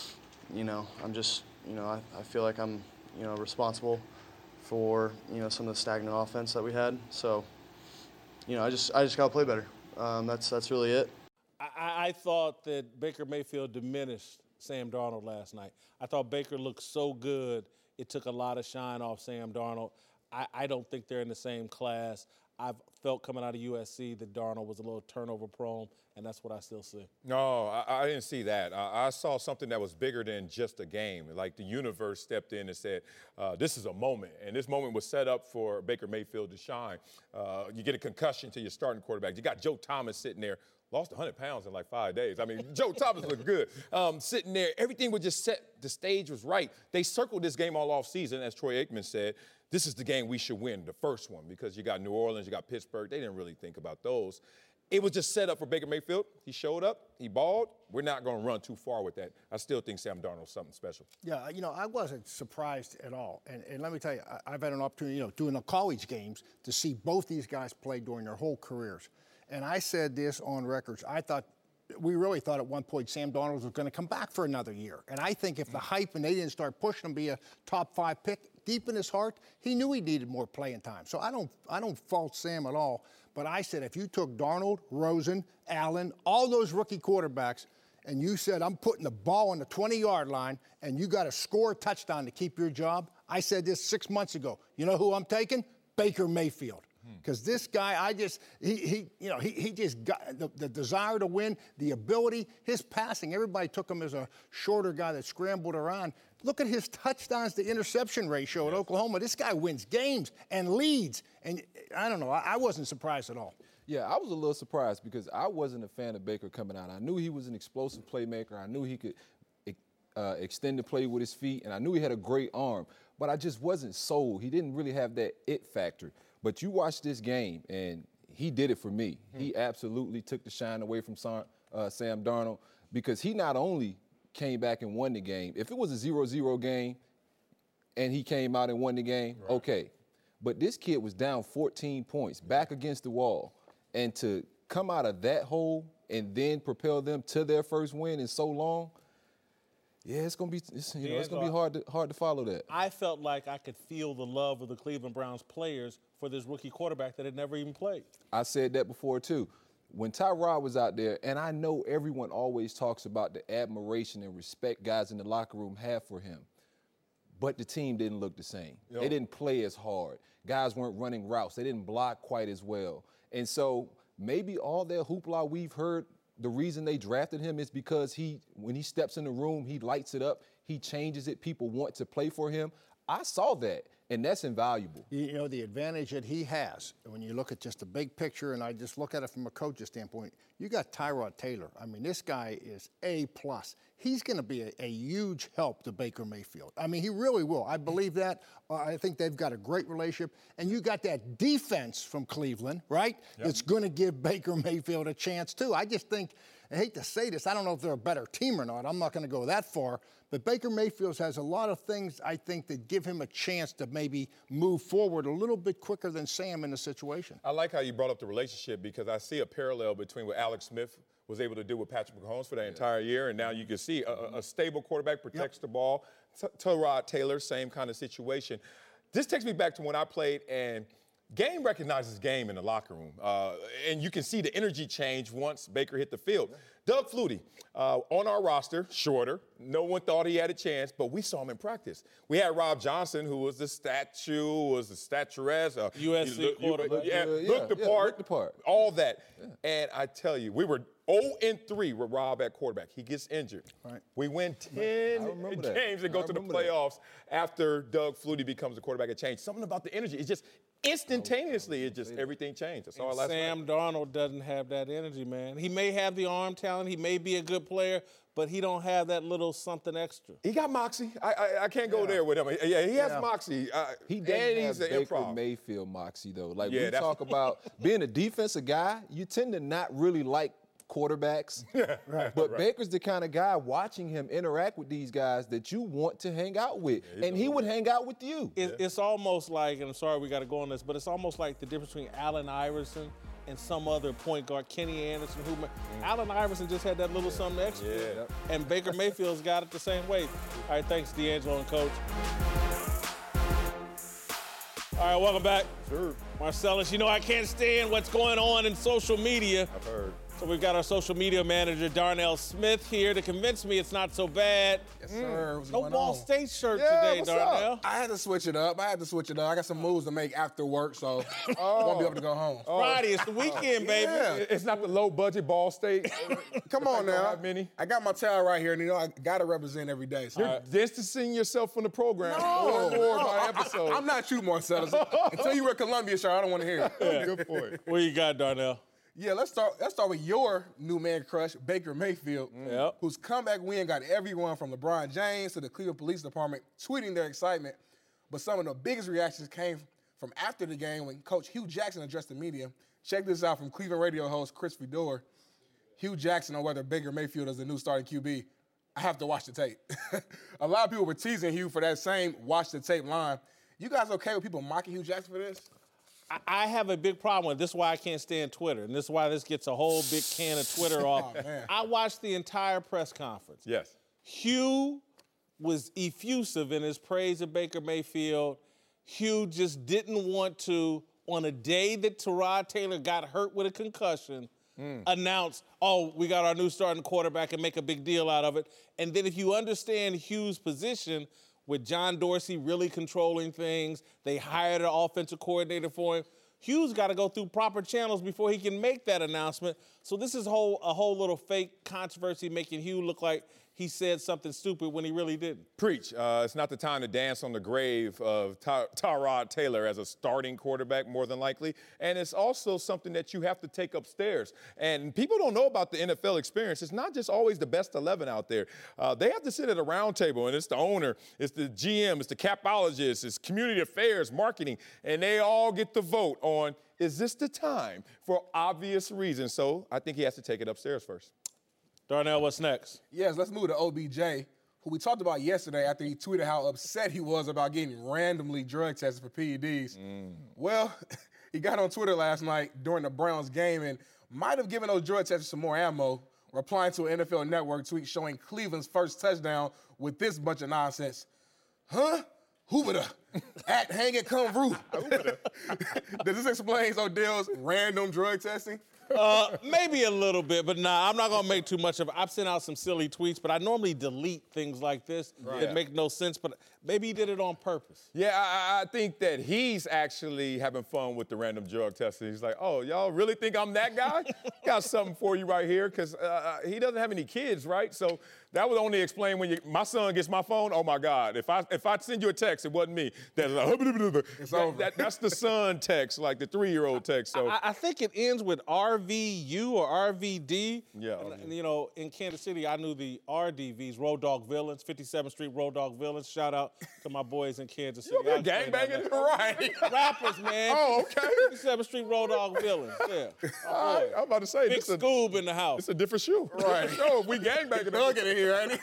you know, I'm just, you know, I, I feel like I'm, you know, responsible for, you know, some of the stagnant offense that we had. So, you know, I just I just got to play better. Um, that's that's really it. I, I thought that Baker Mayfield diminished Sam Darnold last night. I thought Baker looked so good, it took a lot of shine off Sam Darnold. I, I don't think they're in the same class. I've felt coming out of U S C that Darnold was a little turnover prone, and that's what I still see. No, I, I didn't see that. I, I saw something that was bigger than just a game. Like the universe stepped in and said, uh, this is a moment. And this moment was set up for Baker Mayfield to shine. Uh, you get a concussion to your starting quarterback. You got Joe Thomas sitting there, lost one hundred pounds in like five days. I mean, Joe Thomas looked good. Um, sitting there, everything was just set. The stage was right. They circled this game all off season, as Troy Aikman said. This is the game we should win, the first one, because you got New Orleans, you got Pittsburgh. They didn't really think about those. It was just set up for Baker Mayfield. He showed up. He balled. We're not going to run too far with that. I still think Sam Darnold's something special. Yeah, you know, I wasn't surprised at all. And, and let me tell you, I, I've had an opportunity, you know, doing the college games to see both these guys play during their whole careers. And I said this on records. I thought, we really thought at one point Sam Darnold was going to come back for another year. And I think if the hype and they didn't start pushing him to be a top five pick, deep in his heart, he knew he needed more playing time. So I don't, I don't fault Sam at all. But I said, if you took Darnold, Rosen, Allen, all those rookie quarterbacks, and you said, I'm putting the ball on the twenty-yard line, and you got to score a touchdown to keep your job, I said this six months ago. You know who I'm taking? Baker Mayfield. Because this guy, I just, he, he you know, he, he just got the, the desire to win, the ability, his passing. Everybody took him as a shorter guy that scrambled around. Look at his touchdowns to interception ratio at Oklahoma. This guy wins games and leads. And I don't know, I, I wasn't surprised at all. Yeah, I was a little surprised because I wasn't a fan of Baker coming out. I knew he was an explosive playmaker. I knew he could uh, extend the play with his feet, and I knew he had a great arm. But I just wasn't sold. He didn't really have that it factor. But you watch this game, and he did it for me. Mm-hmm. He absolutely took the shine away from Sam, uh, Sam Darnold because he not only came back and won the game. If it was a zero zero game and he came out and won the game, right. Okay. But this kid was down fourteen points, back against the wall. And to come out of that hole and then propel them to their first win in so long, yeah, it's gonna be it's, you know it's gonna be hard to hard to follow that. I felt like I could feel the love of the Cleveland Browns players for this rookie quarterback that had never even played. I said that before too. when Tyrod was out there, and I know everyone always talks about the admiration and respect guys in the locker room have for him, but the team didn't look the same. Yep. They didn't play as hard. Guys weren't running routes. They didn't block quite as well. And so maybe all that hoopla we've heard, the reason they drafted him is because he, when he steps in the room, he lights it up, he changes it, people want to play for him. I saw that, and that's invaluable. You know, the advantage that he has, when you look at just the big picture, and I just look at it from a coach's standpoint, you got Tyrod Taylor. I mean, this guy is A plus. He's going to be a, a huge help to Baker Mayfield. I mean, he really will. I believe that. Uh, I think they've got a great relationship. And you got that defense from Cleveland, right? Yep. It's going to give Baker Mayfield a chance, too. I just think, I hate to say this, I don't know if they're a better team or not. I'm not going to go that far. But Baker Mayfield has a lot of things, I think, that give him a chance to maybe move forward a little bit quicker than Sam in the situation. I like how you brought up the relationship because I see a parallel between what Alex Smith was able to do with Patrick Mahomes for that yeah. entire year, and now you can see a, a stable quarterback protects yep. the ball. Tyrod Taylor, same kind of situation. This takes me back to when I played, and game recognizes game in the locker room, uh, and you can see the energy change once Baker hit the field. Yeah. Doug Flutie, uh, on our roster, shorter. No one thought he had a chance, but we saw him in practice. We had Rob Johnson, who was the statue, was the statuesque. Uh, U S C quarterback. Yeah, uh, yeah, looked the yeah, part, looked the part. all that. Yeah. And I tell you, we were oh and three with Rob at quarterback. He gets injured. Right. We win ten games and go to the playoffs that. after Doug Flutie becomes the quarterback. It changed. Something about the energy. It's just instantaneously, it just everything changed. That's all I last Sam night. Darnold doesn't have that energy, man. He may have the arm talent. He may be a good player, but he don't have that little something extra. He got moxie. I I, I can't go yeah. there with him. Yeah, he has yeah. moxie. Uh, he doesn't and have he's an Baker improv. Mayfield moxie, though. Like, yeah, we talk about being a defensive guy, you tend to not really like quarterbacks. Yeah, right. But right. Baker's the kind of guy watching him interact with these guys that you want to hang out with. Yeah, and he would hang out with you. It, yeah. It's almost like, and I'm sorry we got to go on this, but it's almost like the difference between Allen Iverson and some other point guard, Kenny Anderson, who mm. Allen Iverson just had that little yeah. something extra. Yeah. And Baker Mayfield's got it the same way. All right, thanks, D'Angelo and Coach. All right, welcome back. Sure. Marcellus, you know I can't stand what's going on in social media. I've heard. So we've got our social media manager, Darnell Smith, here to convince me it's not so bad. Yes, sir. What's no going Ball on? State shirt yeah, today, what's Darnell. Up? I had to switch it up. I had to switch it up. I got some moves to make after work, so I won't be able to go home. Oh. Friday, it's the weekend, baby. Yeah. It's not the low-budget Ball State. Come on now. Many. I got my towel right here, and you know I got to represent every day. So. You're right. distancing yourself from the program. No, more and more no, by episode. I, I'm not you, Marcellus. Until you wear Columbia shirt, I don't want to hear it. Yeah. Good point. What you got, Darnell? Yeah, let's start. Let's start with your new man crush, Baker Mayfield, mm. yep. whose comeback win got everyone from LeBron James to the Cleveland Police Department tweeting their excitement. But some of the biggest reactions came from after the game when Coach Hugh Jackson addressed the media. Check this out from Cleveland radio host Chris Fedor. Hugh Jackson on whether Baker Mayfield is the new starting Q B. I have to watch the tape. A lot of people were teasing Hugh for that same watch the tape line. You guys okay with people mocking Hugh Jackson for this? I have a big problem with it. This is why I can't stand Twitter, and this is why this gets a whole big can of Twitter off. Oh, man. I watched the entire press conference. Yes. Hugh was effusive in his praise of Baker Mayfield. Hugh just didn't want to, on a day that Tyrod Taylor got hurt with a concussion, mm. announce, oh, we got our new starting quarterback and make a big deal out of it. And then if you understand Hugh's position, with John Dorsey really controlling things, they hired an offensive coordinator for him. Hugh's got to go through proper channels before he can make that announcement. So this is whole, a whole little fake controversy making Hugh look like he said something stupid when he really didn't. Preach. Uh, it's not the time to dance on the grave of Ty- Tyrod Taylor as a starting quarterback, more than likely. And it's also something that you have to take upstairs. And people don't know about the N F L experience. It's not just always the best eleven out there. Uh, they have to sit at a round table, and it's the owner, it's the G M, it's the capologist, it's community affairs, marketing, and they all get the vote on, is this the time, for obvious reasons. So I think he has to take it upstairs first. Darnell, what's next? Yes, let's move to O B J, who we talked about yesterday after he tweeted how upset he was about getting randomly drug tested for P E Ds. Mm. Well, he got on Twitter last night during the Browns game and might have given those drug testers some more ammo, replying to an N F L Network tweet showing Cleveland's first touchdown with this bunch of nonsense. Huh? Hoobada. At hang it come roof. Does this explain Odell's random drug testing? Uh, maybe a little bit, but nah, I'm not gonna make too much of it. I've sent out some silly tweets, but I normally delete things like this Right. that make no sense, but maybe he did it on purpose. Yeah, I, I think that he's actually having fun with the random drug testing. He's like, oh, y'all really think I'm that guy? Got something for you right here, because uh, he doesn't have any kids, right? So that would only explain when you, my son gets my phone, oh my God, if I if I send you a text, it wasn't me. That's, like, It's that, over. that, that's the son text, like the three-year-old text. So I, I think it ends with R V U or R V D. Yeah, And, and, you know, in Kansas City, I knew the R D Vs, Road Dog Villains, fifty-seventh Street Road Dog Villains. Shout out to my boys in Kansas City. you gang banging, right? Rappers, man. Oh, okay. fifty-seventh Street Road Dog Villains. Yeah. All right, I'm about to say Big this is a, Scoob in the house. it's a different shoe. Right. No, we gang banging. Look at it here, ain't it?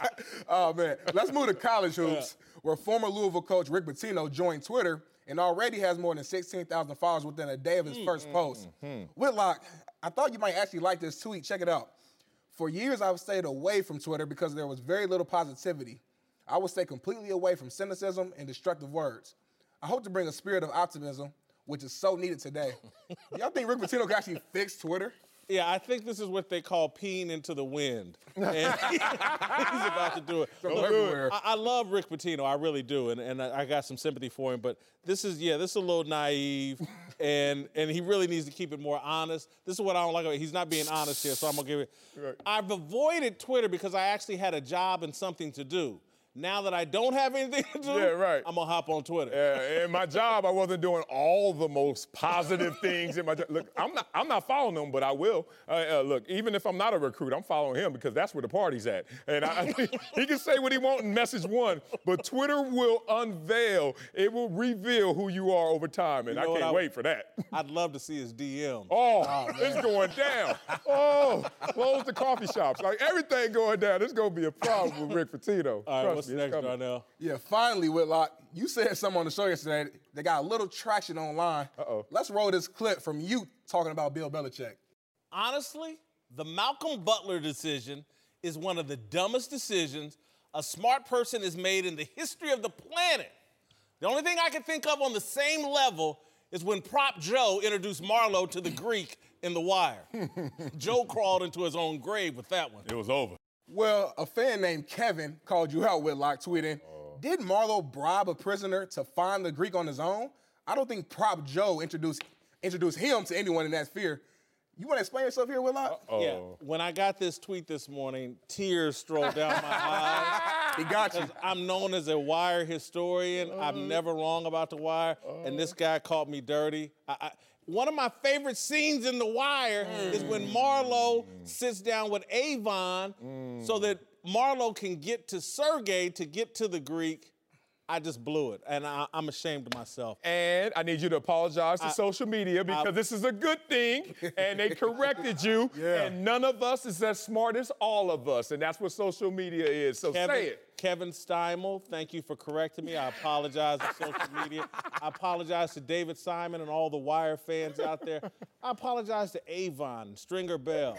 Oh, man. Let's move to college hoops, where former Louisville coach Rick Pitino joined Twitter and already has more than sixteen thousand followers within a day of his first post. Whitlock, I thought you might actually like this tweet. Check it out. For years, I've stayed away from Twitter because there was very little positivity. I would stay completely away from cynicism and destructive words. I hope to bring a spirit of optimism, which is so needed today. Do y'all think Rick Pitino can actually fix Twitter? Yeah, I think this is what they call peeing into the wind. And he's about to do it. Go Look, everywhere. I, I love Rick Pitino, I really do, and, and I, I got some sympathy for him. But this is, yeah, this is a little naive, and and he really needs to keep it more honest. This is what I don't like about it. He's not being honest here, so I'm gonna give it. Right. I've avoided Twitter because I actually had a job and something to do. Now that I don't have anything to do, Yeah, right. I'm gonna hop on Twitter. Yeah, in my job, I wasn't doing all the most positive things in my job. Look, I'm not, I'm not following him, but I will. Uh, uh, look, even if I'm not a recruit, I'm following him because that's where the party's at. And I, he can say what he wants in message one, but Twitter will unveil, it will reveal who you are over time, and You I know what can't I- wait for that. I'd love to see his D M. Oh, it's going down. Oh, close the coffee shops. Like, everything going down. It's going to be a problem with Rick Pitino. All right, Trust what's me, it's next, coming. Darnell? Yeah, finally, Whitlock, you said something on the show yesterday that got a little traction online. Uh-oh. Let's roll this clip from you talking about Bill Belichick. Honestly, the Malcolm Butler decision is one of the dumbest decisions a smart person has made in the history of the planet. The only thing I can think of on the same level is when Prop Joe introduced Marlowe to the Greek in The Wire. Joe crawled into his own grave with that one. It was over. Well, a fan named Kevin called you out, Whitlock, tweeting, did Marlowe bribe a prisoner to find the Greek on his own? I don't think Prop Joe introduced, introduced him to anyone in that sphere. You want to explain yourself here, Whitlock? Uh-oh. Yeah, when I got this tweet this morning, tears strolled down my eyes. He got you. Because I'm known as a Wire historian. I'm never wrong about The Wire, and this guy caught me dirty. I, I, one of my favorite scenes in The Wire is when Marlowe sits down with Avon so that Marlowe can get to Sergei to get to the Greek. I just blew it, and I, I'm ashamed of myself. And I need you to apologize to I- social media because I- this is a good thing, and they corrected you, Yeah. and none of us is as smart as all of us, and that's what social media is, so Kevin, say it. Kevin Steimel, thank you for correcting me. I apologize to social media. I apologize to David Simon and all the Wire fans out there. I apologize to Avon, Stringer Bell,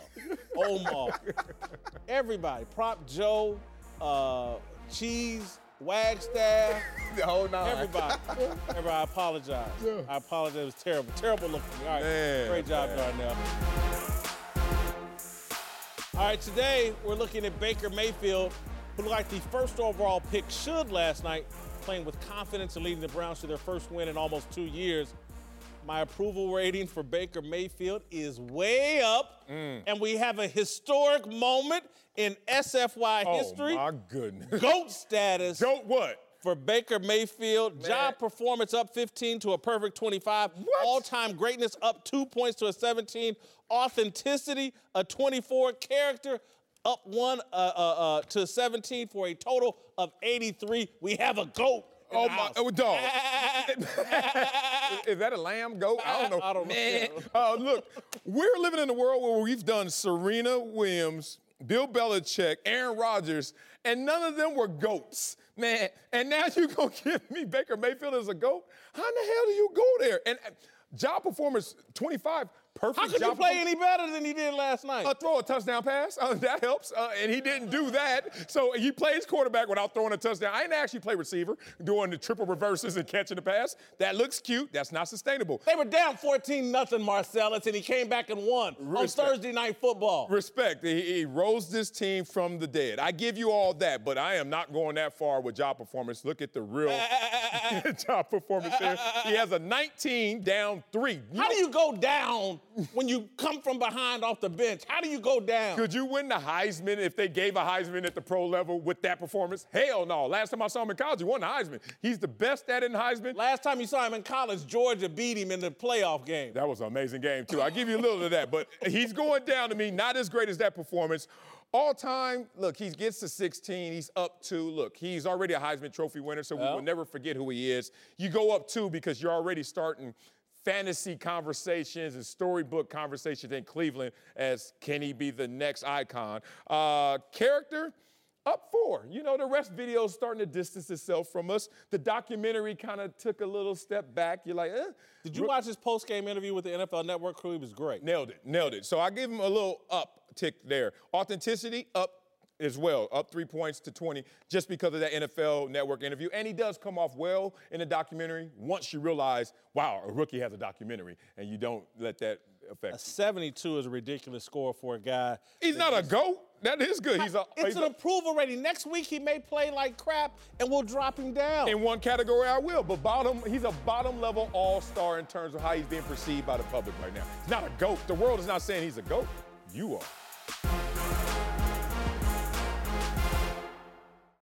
Omar, everybody. Prop Joe, uh, Cheese, Wagstaff, The whole nine. everybody. Everybody, I apologize. I apologize. It was terrible. Terrible look for me. All right. Man, Great job, Darnell. All right, today we're looking at Baker Mayfield, who looked like the first overall pick should last night, playing with confidence and leading the Browns to their first win in almost two years. My approval rating for Baker Mayfield is way up, and we have a historic moment in S F Y history. Oh, my goodness. GOAT status Goat what? for Baker Mayfield. Job performance up fifteen to a perfect twenty-five. What? All-time greatness up two points to a seventeen. Authenticity, a twenty-four. Character up one uh, uh, uh, to seventeen for a total of eighty-three. We have a GOAT. in Oh, the my, house. oh, dog. Is that a lamb goat? I don't know. I don't know. Man. Uh, look, we're living in a world where we've done Serena Williams, Bill Belichick, Aaron Rodgers, and none of them were goats, man. And now you're going to give me Baker Mayfield as a goat? How in the hell do you go there? And uh, job performance twenty-five, Perfect How could job you play performance. any better than he did last night? Uh, throw a touchdown pass. Uh, that helps. Uh, and he didn't do that. So he plays quarterback without throwing a touchdown. I didn't actually play receiver, doing the triple reverses and catching the pass. That looks cute. That's not sustainable. They were down fourteen nothing, Marcellus, and he came back and won Respect. on Thursday Night Football. Respect. He, he rose this team from the dead. I give you all that, but I am not going that far with job performance. Look at the real job performance there. He has a nineteen down three. You How know, do you go down when you come from behind off the bench? How do you go down? Could you win the Heisman if they gave a Heisman at the pro level with that performance? Hell no. Last time I saw him in college, he won the Heisman. He's the best at it in Heisman. Last time you saw him in college, Georgia beat him in the playoff game. That was an amazing game, too. I'll give you a little of that, but he's going down to me, not as great as that performance. All time, look, he gets to sixteen, he's up two. Look, he's already a Heisman Trophy winner, so we Well. will never forget who he is. You go up two because you're already starting fantasy conversations and storybook conversations in Cleveland as can he be the next icon. Uh, character, up four. You know, the rest video's starting to distance itself from us. The documentary kind of took a little step back. You're like, eh. Did you watch his post-game interview with the N F L Network crew? He was great. Nailed it, nailed it. So I give him a little up tick there. Authenticity, up as well, up three points to twenty just because of that N F L Network interview. And he does come off well in the documentary once you realize, wow, a rookie has a documentary, and you don't let that affect A you. seventy-two is a ridiculous score for a guy. He's not a GOAT. That is good. He's a, It's he's an a, approval rating. Next week he may play like crap, and we'll drop him down. in one category, I will. But bottom, he's a bottom-level all-star in terms of how he's being perceived by the public right now. He's not a GOAT. The world is not saying he's a GOAT. You are.